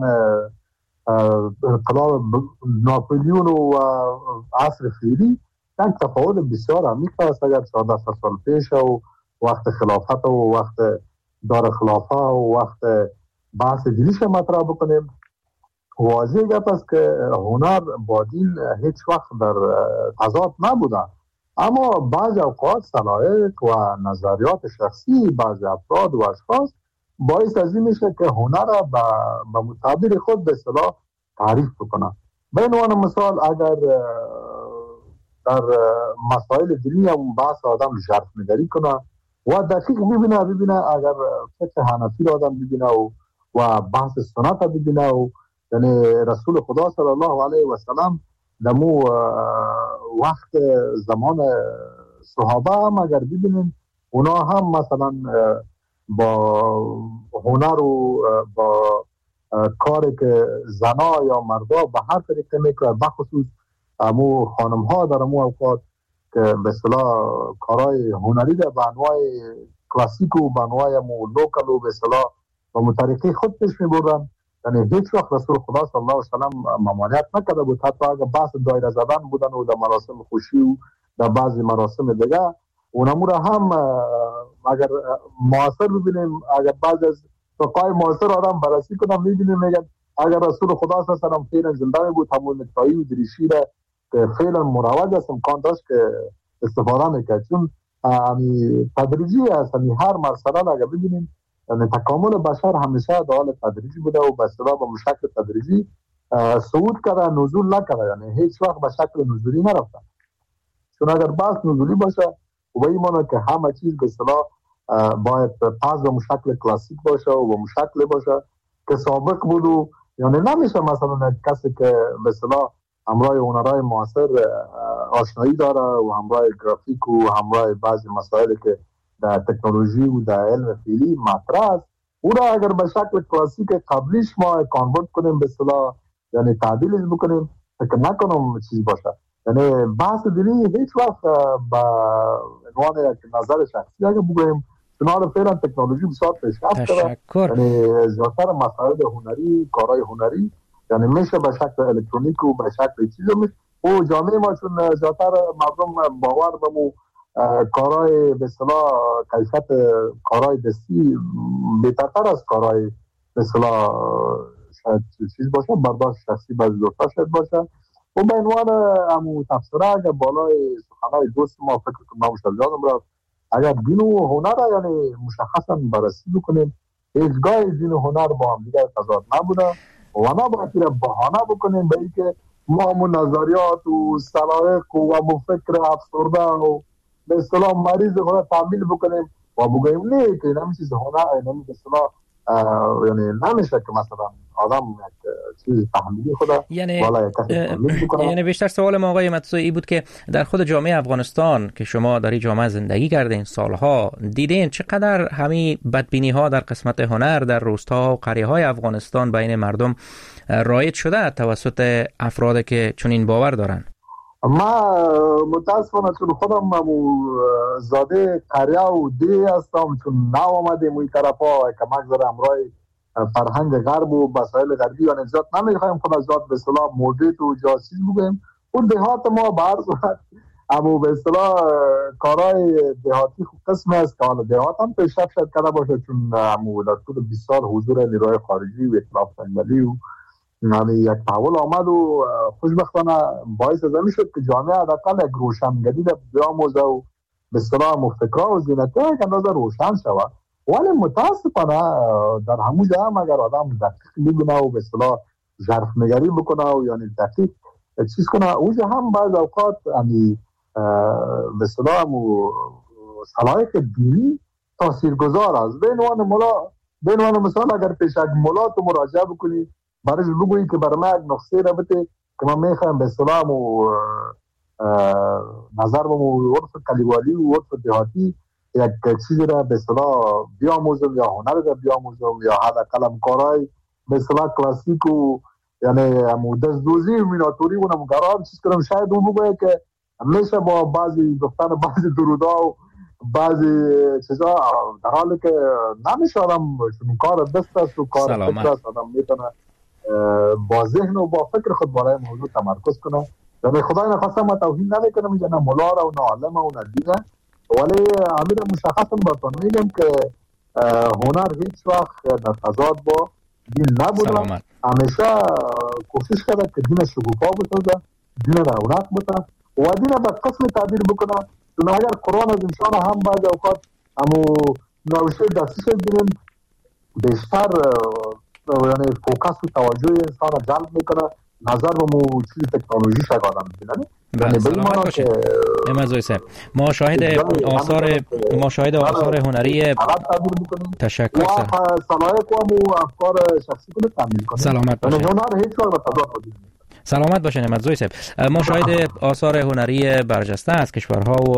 انقلاب ناپلیون و عصر فعلی، یک تفاوت بسیار عمیق است. اگر چهارده سال پیش و وقت خلافت و وقت دار خلافه و وقت بحث دینیش مطرح بکنیم، واضح گپ است که هنر با دین هیچ وقت در تضاد نبوده، اما بعض اوقات سلایق و نظریات شخصی بعض افراد و اشخاص باعث از این میشه که هنر را به مطابق خود به اصطلاح تعریف بکنن. به عنوان مثال اگر در مسائل دینی هم بحث آدم ژرف نگری کنه و دقیق ببینه ببینه اگر فقه حنفی را آدم ببینه و, و بحث سنت را ببینه و یعنی رسول خدا صلی الله علیه و سلم دمو وقت زمان صحابه هم اگر ببینیم اونا هم مثلا با هنر و با کاری که زنا یا مردا به هر طریقه میکنه، بخصوص امو خانم ها در امو اوقات که به اصطلاح کارهای هنری ده به انواع کلاسیک و به انواع امو لوکل و به اصطلاح و مطریقی خود پیش می بردن. یعنی هیچ وقت رسول خدا صلی الله علیه و سلم ممانعت نکرده بود، حتی اگر بحث دایره زدن بودن و در مراسم خوشی و در بعضی مراسم دیگه اونمو را هم اگر معاصر ببینیم، اگر بعض از فقهای معاصر آدم بررسی کنم میبینیم میگن اگر رسول خدا صلی الله علیه و سلم فعلا زنده بود همون نکتایی و دریشی را که فعلا مروج است امکان داشت که استفاده میکرد، چون همی تدریجی است. همی هر مرحله اگر ببینیم یعنی تکامل بشر همیشه در حال تدریجی بوده و به اصطلاح به شکل تدریجی صعود کرده، نزول نکرده، یعنی هیچ وقت به شکل نزولی نرفته. چون اگر بحث نزولی باشه و به این معنی که همه چیز به اصطلاح باید پس به شکل کلاسیک باشه و به شکل باشه که سابق بود و یعنی نمیشه مثلا کسی که به اصطلاح همراه هنرهای معاصر آشنایی داره و همراه گرافیک و همراه بعضی مسائلی که در تکنولوژی و در علم فعلی مطرح است او را اگر به شکل کلاسیک قبلیش ما کانورت کنیم به اصطلاح یعنی تعدیلش بکنیم فکر نکنم چیز باشه. یعنی بحث دینی هیچ وقت با عنوان یک نظر شخصی اگر بگوییم چنان فعلا تکنولوژی بسیار پیشرفت کرده، یعنی زیادتر مسائل هنری کارهای هنری یعنی میشه به شکل الکترونیک و به شکل چیز میشه و جامعه ما چون زیادتر مردم باور به مو کارهای به اصطلاح کیفیت کارهای دستی بهترتر از کارهای به اصطلاح شاید چیز باشه برداشت شخصی بعضی دوستا شاید باشه و به عنوان همو تفسیره اگر بالای سخنهای دوست ما فکر کنم مشتر جانم را اگر دین و هنر یعنی مشخصا بررسی بکنیم هیچگاه دین و هنر با هم دیگر تضاد نبوده و نباید را بهانه بکنیم به اینکه ما همون نظریات و سلایق و همون فکر افسرده و به اصطلاح مریض خود تعمیل بکنیم و بگوییم نه که این همین چیز هنر این همین به اصطلاح یعنی نمیشه که مثلا آدم یک چیز تحمیلی خود یعنی یعنی بیشتر سوال ما آقای مدسوی بود که در خود جامعه افغانستان که شما در این جامعه زندگی کردین سالها دیدین چقدر همین بدبینی ها در قسمت هنر در روستا و قریه های افغانستان بین مردم رایج شده توسط افرادی که چنین باور دارن؟ ما متاسفانه چون خودم زاده قریه و دی هستم چون نو آمدیم این طرف ها که مگذار امرای فرهنگ غرب و مسائل غربی و نزاد نمیخوایم خود از ذات به اصطلاح مردید و جاسیز بگویم اون دهات ما به هر صورت اما به اصطلاح کارهای دهاتی خوب قسمی است که حالا دهات هم پیشرفت شد کرده باشه چون امو در طول بیست سال حضور نیروهای خارجی و اطلاف سنگلی و یعنی یک تحول آمد و خوشبختانه باعث ازمی شد که جامعه حداقل یک روشنگری را بیاموزه و به اصطلاح مفکرها و زینته یک اندازه روشن شود. ولی متاسفانه در همون جا هم اگر آدم دقیق ببینه و به اصطلاح ژرف نگری بکنه و یعنی دقیق چیز کنه اونجا هم بعض اوقات یعنی به اصطلاح سلایق دینی تاثیرگذار است. به عنوان ملا به عنوان مثال اگر پیش یک ملا تو مراجعه بکنی برایش بگویی که برای من یک نقصه را بده که من میخوایم به اصطلاح نظر به عرف کلیوالی و عرف دهاتی یک چیزی را به اصطلاح بیاموزم یا هنر را بیاموزم یا حداقل کارهای به اصطلاح کلاسیک و یعنی دستدوزی و میناتوری و نمگرام چیز کنم شاید اون بگویه که همیشه با بعضی گفتن بعضی درودا و بعضی چیزا در حالی که نمیشه آدم چون کار دست است و کار فکر است آدم میتونه با ذهن و با فکر خود برای موضوع تمرکز کنه. یعنی خدای نخواسته ما توهین نمیکنم اینجا نه ملا را و نه عالم و نه دینه ولی امیر مشخصا براتون میگم که هنر هیچ وقت در تضاد با دین نبوده. همیشه کوشش کرده که دین شکوفا بسازه دین رونق بده و دین به قسم تعبیر بکنه چون اگر قرآن از انسان هم بعض اوقات همو نوشته دستیش دین بیشتر یعنی فوکس و توجه انسان را جلب میکنه نظر به مو چیز تکنولوژی شاید آدم میبینه. بله سلامت باشید امازوی صاحب. ما شاهد آثار ما شاهد آثار هنری تشکر سلایق و افکار شخصی کنه تحمیل کنه. سلامت باشید. هنر هیچ وقت تضاد سلامت باشین احمد زوی صاحب. ما شاهد آثار هنری برجسته از کشورها و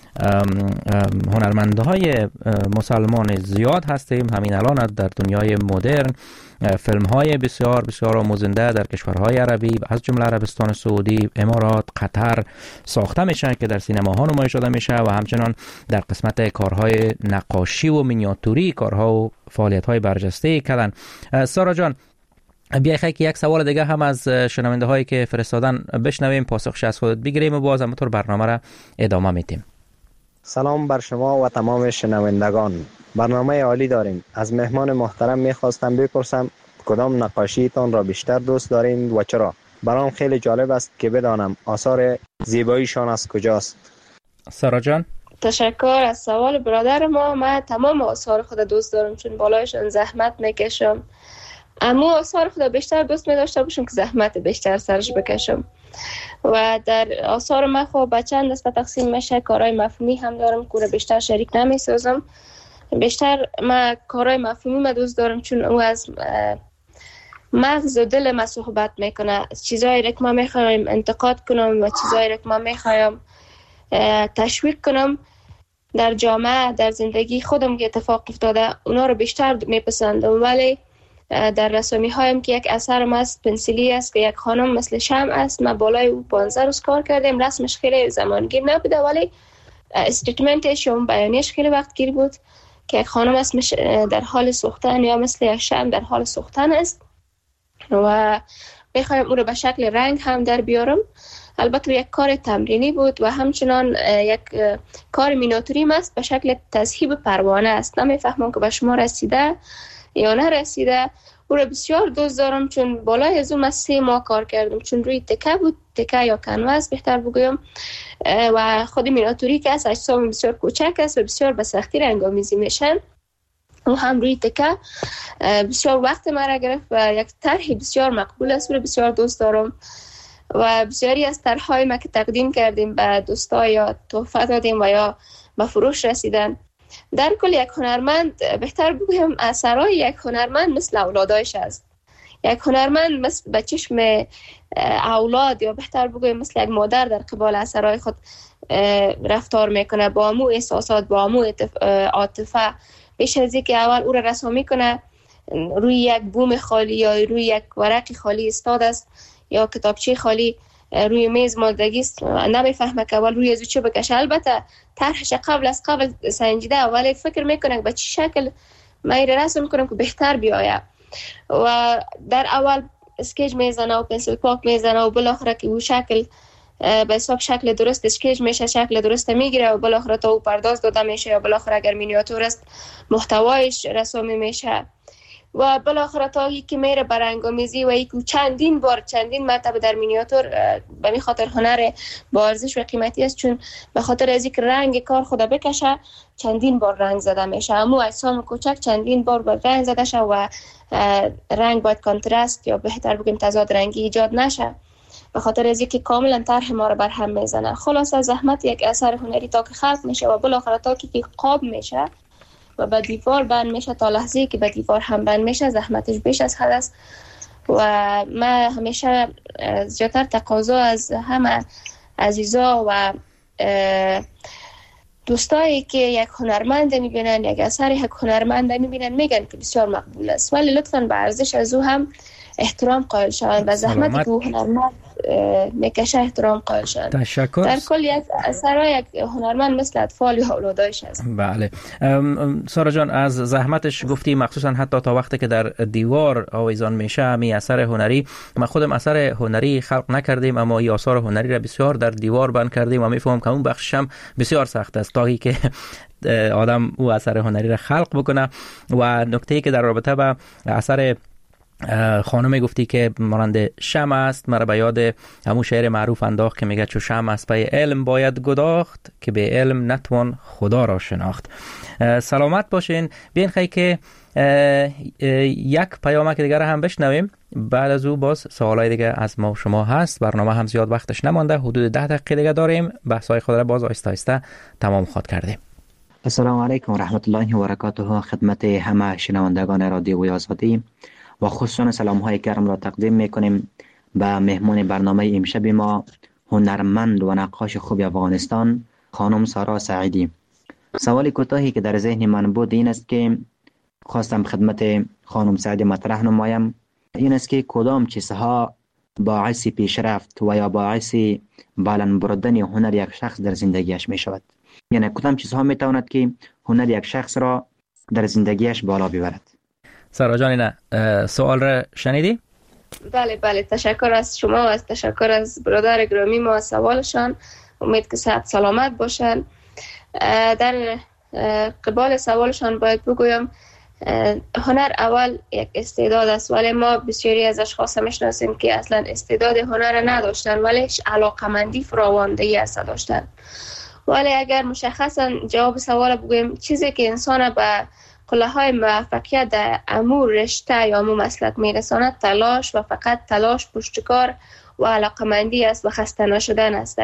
هنرمندهای مسلمان زیاد هستیم. همین الان در دنیای مدرن فیلم های بسیار بسیار آموزنده در کشورهای عربی از جمله عربستان سعودی، امارات، قطر ساخته میشن که در سینماها نمایش داده میشه و همچنان در قسمت کارهای نقاشی و مینیاتوری کارها و فعالیت های برجسته کردن. سارا جان، بیای خیلی که یک سوال دیگه هم از شنونده هایی که فرستادن بشنویم، پاسخش از خودت بگیریم و باز همونطور برنامه را ادامه میدیم. سلام بر شما و تمام شنوندگان. برنامه عالی داریم. از مهمان محترم میخواستم بپرسم کدام نقاشیتان را بیشتر دوست دارین و چرا؟ برام خیلی جالب است که بدانم آثار زیباییشان از کجاست. سارا جان، تشکر از سوال برادر ما. من تمام آثار خود دوست دارم چون بالایشان زحمت میکشم، اما آثار خود بیشتر دوست می داشته باشم که زحمت بیشتر سرش بکشم. و در آثار من خب به چند دسته تقسیم میشه. کارهای مفهومی هم دارم که بیشتر شریک نمی سازم. بیشتر من کارهای مفهومی من دوست دارم چون او از مغز و دل من صحبت میکنه. چیزایی را که من میخوایم انتقاد کنم و چیزایی را که من میخوایم تشویق کنم در جامعه، در زندگی خودم که اتفاق افتاده، اونا رو بیشتر میپسندم. ولی در رسامی هایم که یک اثرم است پنسیلی است که یک خانم مثل شمع است، من بالای او پانزده روز کار کردیم. رسمش خیلی زمانگیر نبوده ولی استیتمنتش یا بیانیش خیلی وقت گیر بود که یک خانم است در حال سوختن یا مثل یک شمع در حال سوختن است و میخوایم او رو به شکل رنگ هم در بیارم. البته یک کار تمرینی بود و همچنان یک کار مینیاتوری است به شکل تذهیب پروانه است. نمیفهمم که به شما رسیده یا نرسیده. او را بسیار دوست دارم چون بالای از اون من سه ماه کار کردم چون روی تکه بود، تکه یا کنواس بهتر بگویم، و خود مینیاتوری که است اجسام بسیار کوچک است و بسیار به سختی رنگ‌آمیزی میشن. او هم روی تکه بسیار وقت مرا گرفت و یک طرح بسیار مقبول است و بسیار دوست دارم و بسیاری از طرح‌های ما که تقدیم کردیم به دوستا یا تحفه دادیم و یا به فروش رسیدن. در کل یک هنرمند، بهتر بگویم اثرهای یک هنرمند مثل اولادایش است. یک هنرمند مثل به چشم اولاد یا بهتر بگویم مثل یک مادر در قبال اثرهای خود رفتار میکنه، با امو احساسات، با امو عاطفه. بیش از اینکه اول او را رسامی کنه روی یک بوم خالی یا روی یک ورق خالی استاد است یا کتابچه خالی روی میز ماندگی است، نمیفهمه که اول روی ازو چه بکشه. البته طرحش قبل از قبل سنجیده ولی فکر میکنه به چه شکل من رسم کنم که بهتر بیاید و در اول اسکیج میزنه و پنسل پاک میزنه و بالاخره که او شکل به حساب شکل درست اسکیج میشه، شکل درست میگیره و بالاخره تا او پرداز داده میشه یا بالاخره اگر مینیاتور است محتوایش رسامی میشه و بالاخره تا یکی میره برانگامیزی و یکی چندین بار چندین مرتبه در مینیاتور به می خاطر هنر با ارزش و قیمتی است چون به خاطر از اینکه رنگ کار خود بکشه چندین بار رنگ زده میشه. اما اجسام کوچک چندین بار باید رنگ زده شه و رنگ باید کانترست یا بهتر بگیم تضاد رنگی ایجاد نشه به خاطر از اینکه کاملا طرح ما رو بر هم میزنه. خلاصه زحمت یک اثر هنری تا که خلق میشه و بالاخره تا که قاب میشه و به دیوار بند میشه تا لحظه‌ای که به دیوار هم بند میشه زحمتش بیش از حد است و من همیشه زیادتر تقاضا از همه عزیزا و دوستایی که یک هنرمند میبینن یک اثر یک هنرمند میبینن میگن که بسیار مقبول است ولی لطفاً به ارزش از او هم احترام قائل شوند و زحمتی که او هنرمند میکشه احترام قائل شوند. تشکر. در کل یک اثر یک هنرمند مثل اطفال یا اولادایش است. بله. سارا جان از زحمتش گفتی مخصوصا حتی تا وقتی که در دیوار آویزان میشه همین اثر هنری. ما خودم اثر هنری خلق نکردیم اما این آثار هنری را بسیار در دیوار بند کردیم و میفهمم که اون بخشش هم بسیار سخت است تا که آدم او اثر هنری را خلق بکنه. و نکته‌ای که در رابطه با اثر خانم گفتی که مانند شمع است، مرا به یاد همون شعر معروف انداخت که میگه چو شمع است پی علم باید گداخت که به علم نتوان خدا را شناخت. سلامت باشین. بیاین خیلی که یک پیامک دیگر هم بشنویم، بعد از او باز سوالای دیگه از ما شما هست. برنامه هم زیاد وقتش نمانده، حدود ده دقیقه دیگه داریم. بحث‌های خود را باز آهسته آهسته تمام خود کردیم. السلام علیکم و رحمت الله و برکاته. خدمت همه شنوندگان رادیوی آزادی و خصوصا سلام های گرم را تقدیم میکنیم به مهمان برنامه امشب ما هنرمند و نقاش خوب افغانستان خانم سارا سعیدی. سوال کوتاهی که در ذهن من بود این است که خواستم خدمت خانم سعیدی مطرح نمایم، این است که کدام چیزها باعث پیشرفت و یا باعث بالا بردن هنر یک شخص در زندگیش می شود؟ یعنی کدام چیزها می تواند که هنر یک شخص را در زندگیش بالا ببرد؟ سارا جان نه سوال را شنیدی؟ بله بله، تشکر از شما و از تشکر از برادر گرامی ما از سوالشان. امید که صحت سلامت باشن. در قبال سوالشان باید بگویم هنر اول یک استعداد است، ولی ما بسیاری از اشخاص میشناسیم که اصلا استعداد هنر نداشتن ولی علاقمندی فراوانده است داشتن. ولی اگر مشخصا جواب سوال بگویم چیزی که انسان به قله های موفقیت در امور رشته یا امور مسلک میرساند تلاش و فقط تلاش، پشتکار و علاقمندی است و خسته نشدن است.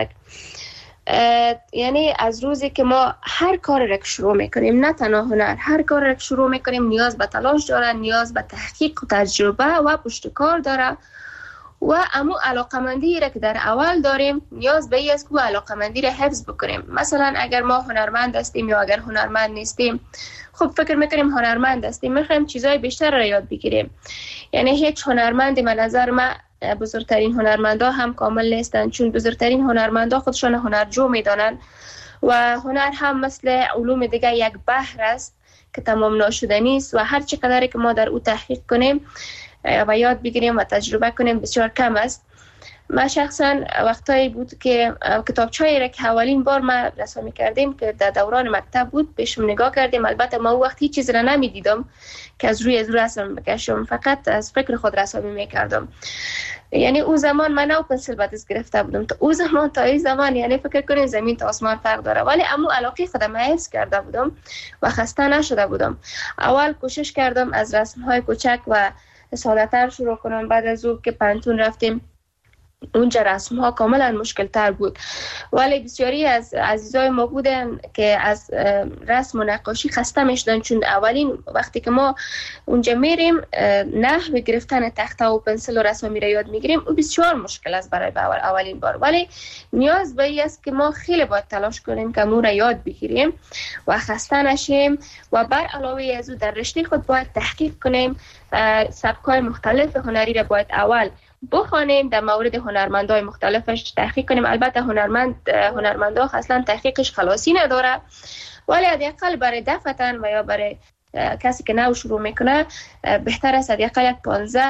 یعنی از روزی که ما هر کار را که شروع میکنیم، نه تنها هنر، هر کار را که شروع میکنیم نیاز به تلاش داره، نیاز به تحقیق و تجربه و پشتکار داره و امو علاقمندی را که در اول داریم نیاز به این است که علاقمندی را حفظ بکنیم. مثلا اگر ما هنرمند هستیم یا اگر هنرمند نیستیم، خب فکر میکنیم هنرمند هستیم، میخوایم چیزای بیشتر را یاد بگیریم. یعنی هیچ هنرمندی به نظر من بزرگترین هنرمندا هم کامل نیستند، چون بزرگترین هنرمندا خودشان هنرجو میدانند و هنر هم مثل علوم دیگه یک بحر است که تمام ناشدنی است و هر چقدر که ما در او تحقیق کنیم و یاد بگیریم و تجربه کنیم بسیار کم است. من شخصا وقتایی بود که کتابچه‌ای را که اولین بار ما رسمی کردیم که در دوران مکتب بود بهشون نگاه کردیم. البته ما وقت هیچ چیزی را نمیدیدم که از روی از روی رسم بکشم، فقط از فکر خود رسمی میکردم. یعنی اون زمان من نو پنسل به دست گرفته بودم، تا اون زمان تا این زمان یعنی فکر کنین زمین تا آسمان فرق داره، ولی اما علاقه خودم حفظ کرده بودم و خسته نشده بودم. اول کوشش کردم از رسم‌های کوچک و ساده‌تر شروع کنم. بعد از اون که پانتون رفتیم اونجا رسم ها کاملا مشکل تر بود، ولی بسیاری از عزیزای ما بودن که از رسم و نقاشی خسته میشدن، چون اولین وقتی که ما اونجا میریم نحو گرفتن تخته و پنسل و رسمی را یاد میگیریم او بسیار مشکل است برای اولین بار، ولی نیاز به این است که ما خیلی باید تلاش کنیم که مو را یاد بگیریم و خسته نشیم و بر علاوه از او در رشته خود باید تحقیق کنیم. سبک‌های مختلف هنری را باید اول بخوانیم، در مورد هنرمندای مختلفش تحقیق کنیم. البته هنرمند هنرمندا اصلا تحقیقش خلاصی نداره، ولی حداقل برای دفعتن و یا برای کسی که نو شروع میکنه بهتر است حداقل یک پانزده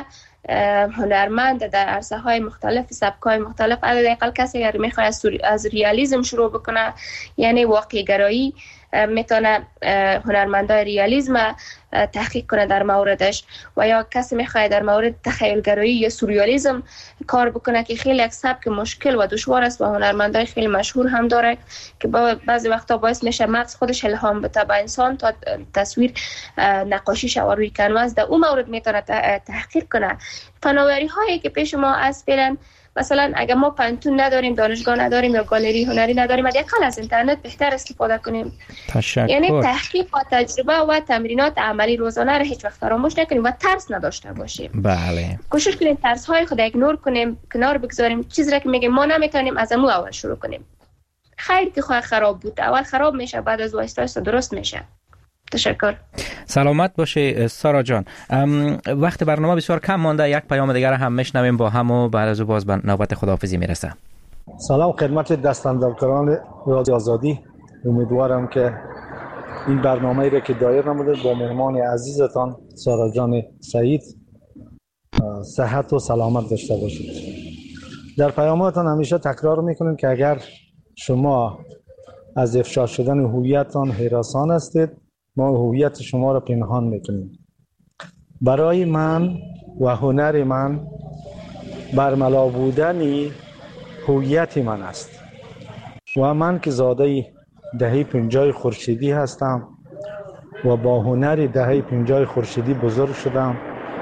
هنرمند در عرصه های مختلف، سبکای مختلف. حداقل کسی اگر میخواد از ریالیسم شروع بکنه، یعنی واقع گرایی، میتونه هنرمندای ریالیسم تحقیق کنه در موردش، و یا کسی میخواد در مورد تخیل گرایی یا سوریالیسم کار بکنه که خیلی یک سبک مشکل و دشوار است و هنرمندای خیلی مشهور هم داره که بعضی وقتا باعث میشه مغز خودش الهام بده به انسان تا تصویر نقاشی شود روی کنواس. در اون مورد میتونه تحقیق کنه. فناوری هایی که پیش ما از فعلا، مثلا اگر ما پانتون نداریم، دانشگاه نداریم یا گالری هنری نداریم، حداقل از اینترنت بهتر استفاده کنیم. تشکر. یعنی تحقیق و تجربه و تمرینات عملی روزانه را هیچ وقت فراموش نکنیم و ترس نداشته باشیم. بله. کوشش کنیم ترس های خود ایگنور کنیم، کنار بگذاریم. چیزی را که میگیم ما نمیتونیم از امو اول شروع کنیم. خیر که خواه خراب بود، اول خراب میشه، بعد از واسطه است درست میشه. تشکر. سلامت باشه سارا جان. وقت برنامه بسیار کم مانده، یک پیام دیگر هم میشنویم با هم و بعد از او باز به نوبت خداحافظی میرسه. سلام خدمت دستاندرکاران رادیو آزادی. امیدوارم که این برنامه را که دایر نموده با مهمان عزیزتان سارا جان سعید صحت و سلامت داشته باشید. در پیاماتان همیشه تکرار میکنیم که اگر شما از افشا شدن هویتتان هراسان هستید، ما هویت شما را پنهان میکنیم. برای من و هنر من برملا بودن هویت من است و من که زاده دهه پنجاه خورشیدی هستم و با هنر دهه پنجاه خورشیدی بزرگ شدم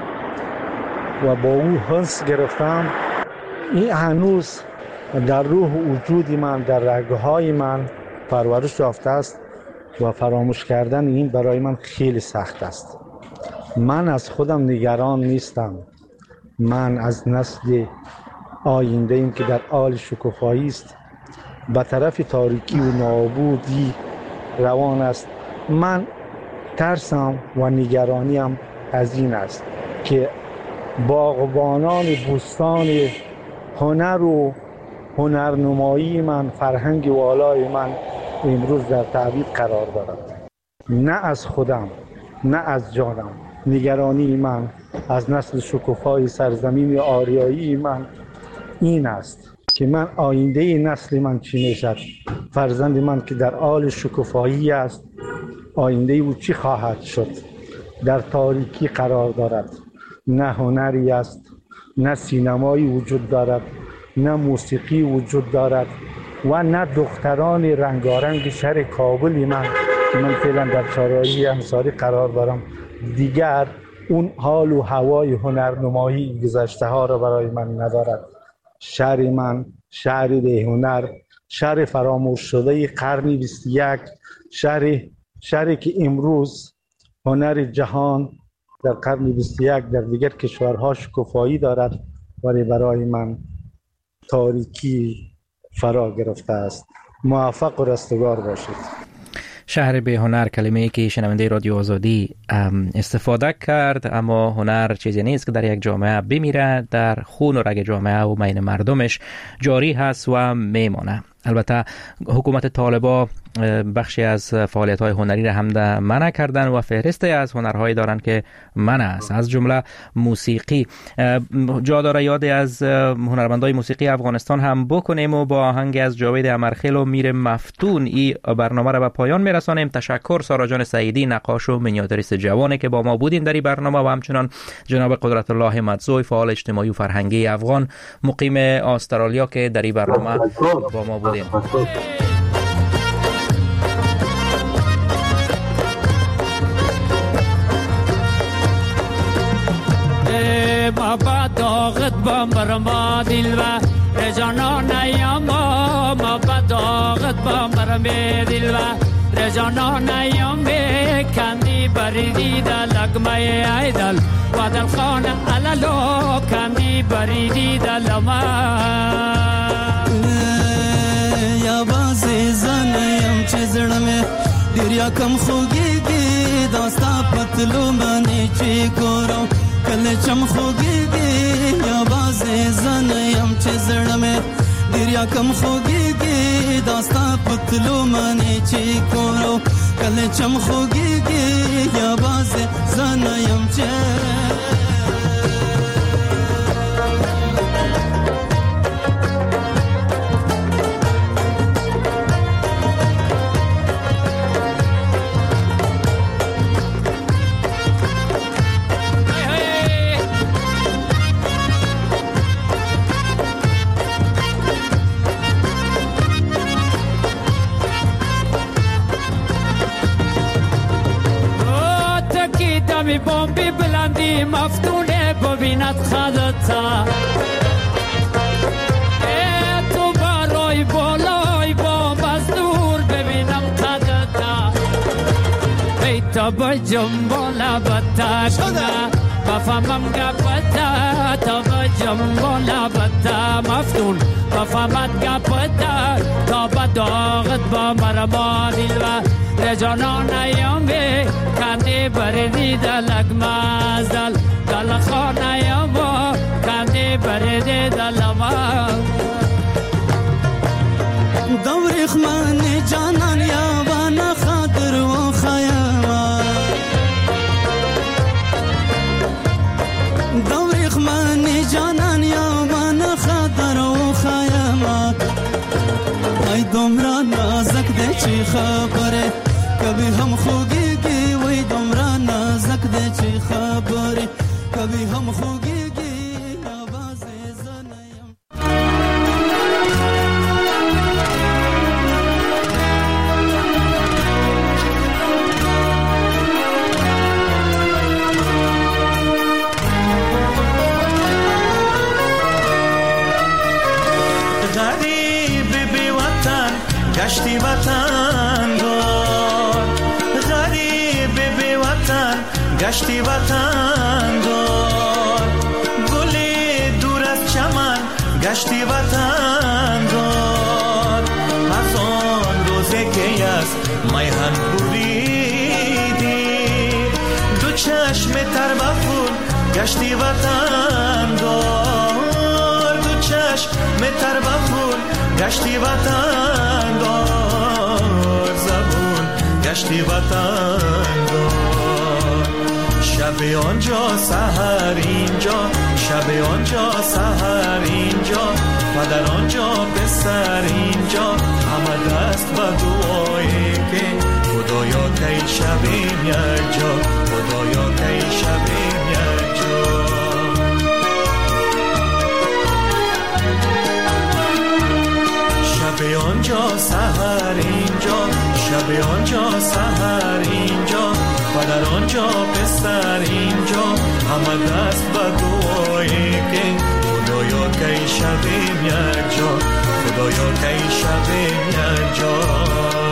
و با او حس گرفتم. این هنوز در روح وجود من، در رگهای من پرورش یافته است و فراموش کردن این برای من خیلی سخت است. من از خودم نگران نیستم. من از نسل آینده ایم که در حال شکوفایی است به طرف تاریکی و نابودی روان است. من ترسم و نگرانیم از این است که باغبانان بوستان هنر و هنرنمایی من، فرهنگ والای من امروز در تعویق قرار دارد. نه از خودم نه از جانم، نگرانی من از نسل شکوفای سرزمین آریایی من این است که من آینده نسل من چی میشد. فرزند من که در حال شکوفایی است، آینده او چی خواهد شد؟ در تاریکی قرار دارد. نه هنری است، نه سینمایی وجود دارد، نه موسیقی وجود دارد و نه دختران رنگارنگ شهر کابل من که من فعلا در چهارراهی انصاری قرار دارم دیگر اون حال و هوای هنرنمایی گذشته ها را برای من ندارد. شهر من شهر به هنر، شهر فراموش شده قرن بیست و یک، شهر شهری که امروز هنر جهان در قرن بیست و یک در دیگر کشورها شکوفایی دارد ولی برای من تاریکی فرا گرفته است. موفق و رستگار باشید. شهر به هنر، کلمه ای که شنونده رادیو آزادی استفاده کرد، اما هنر چیزی نیست که در یک جامعه بمیره، در خون و رگ جامعه و بین مردمش جاری هست و میمانه. البته حکومت طالبا بخشی از فعالیت‌های هنری را هم منع کردن و فهرستی از هنرهایی دارن که منع است، از جمله موسیقی. جا داره یادی از هنرمندای موسیقی افغانستان هم بکنیم و با آهنگ از جاوید امرخیل و میر مفتون این برنامه را به پایان میرسانیم. تشکر سارا جان سعیدی، نقاش و مینیاتوریست جوانی که با ما بودین در این برنامه، و همچنان جناب قدرت الله مدزوی، فعال اجتماعی و فرهنگی افغان مقیم استرالیا که در این برنامه با ما بودین. بابا داغت بام برما دل و رجانا نیام، بابا داغت بام برما دل و رجانا نیام، کندی بریدی دل لگمه ایدل و دل خانه علالو کندی بریدی دل ما یا بازی زنیم چه زړمه ډیر یا کم خوږیږي داستا پتلو باندې چې ګورم کله چم خوږیږي یا بازی زنیم چه زړمه ډیر یا کم خوږیږي داستا پتلو باندې چې ګورم کله چم خوږیږي یا بازی زنیم چه می بومبی بلندی مفتونه ببیند خدتا تو بالای بالای بوم از دور ببینم خدتا ای تا با جنبالا بتا کنه بفهمم گپتا تا با جنبالا بتا مفتون بفهمت گپتا تا با داغت با مرما دل و رجانا نیامه کندی بردی دلگ مازدل دل خانه یاما کندی بردی دل ما دوریخ من جانان یابان خاطر و خیاما دوریخ من جانان یابان خاطر و خیاما ای دمرا نازک ده چی خبره کبھی ہم خوگی گی وہی دمرا نازک دے چی خبری کبھی ہم خوگی گی آواز زنیم غریب بی وطن گشتی وطن گشتی وطن دار گلی دور از چمن گشتی وطن دار. از آن روزه که از میهن بریدی دو چشم تر بخون گشتی وطن دار. دو چشم تر بخون گشتی وطن دار. زبون گشتی وطن دار. شب آنجا سحر اینجا، شب آنجا سحر اینجا، و در آنجا پسر اینجا، همه دست به دعایی که خدایا کی شبیم یک جا، خدایا کی شبیم یک جا. شب آنجا سحر اینجا، شب آنجا سحر اینجا، و در آنجا پسر اینجا، همه دست به دعایی که خدایا کی شبیم یک جا، خدایا کی شبیم یک جا.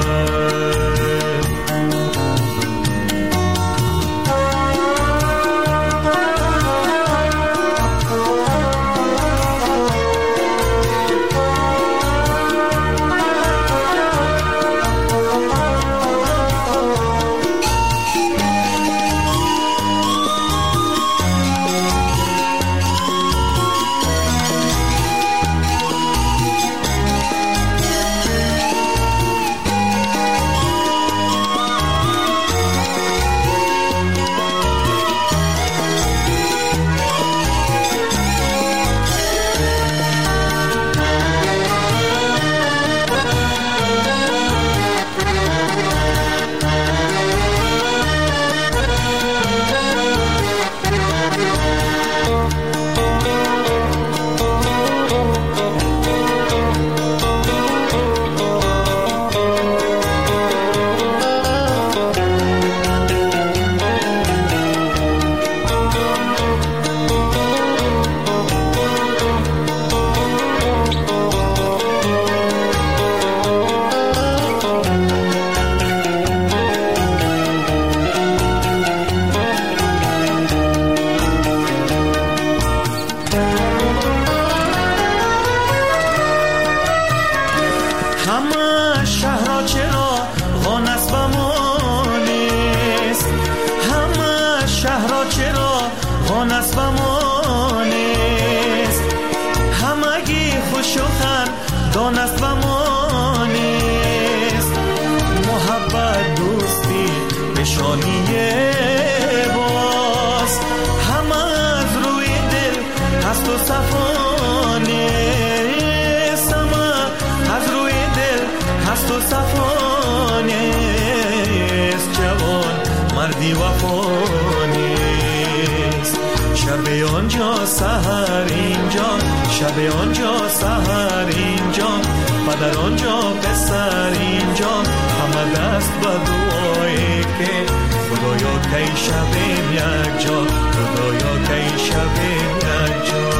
شب آنجا سحر اینجا، شب آنجا سحر اینجا، و در آنجا پسر اینجا، همه دست به دعایی که خدایا کی شبیم یک جا، خدایا کی شبیم یک جا.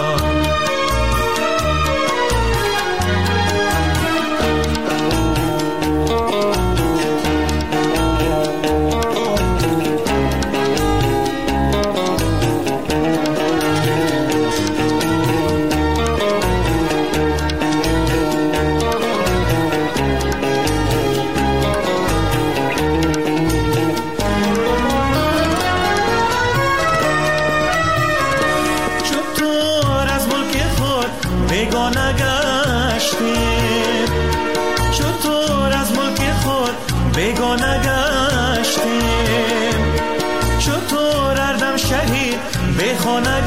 بیگانه گشتیم چطور اردم شهید به خانه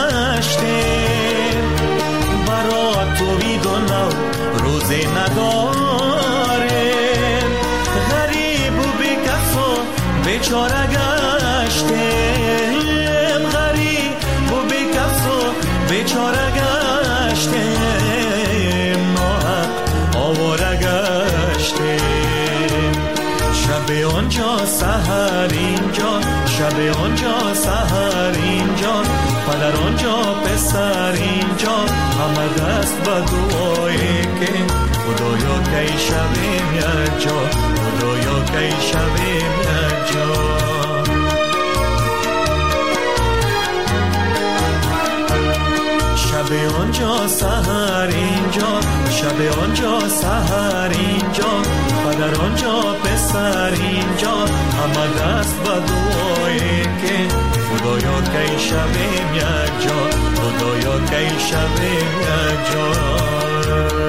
گشتیم برا تو بیگانه روزی نداریم غریب و بیکس و بیچاره گشتیم غریب و بیکس و بیچاره گشتیم ناحق آواره گشتیم شب آنجا سحر اینجا شب آنجا سحر اینجا و در آنجا پسر اینجا همه دست به دعایی که خدایا کی شبیم یک جا خدایا کی شبیم یک جا شب شب آنجا سحر اینجا، شب آنجا سحر اینجا، پدر آنجا پسر اینجا، همه دست به دعایی که خدایا که شبیم یک جا، خدایا که شبیم یک جا.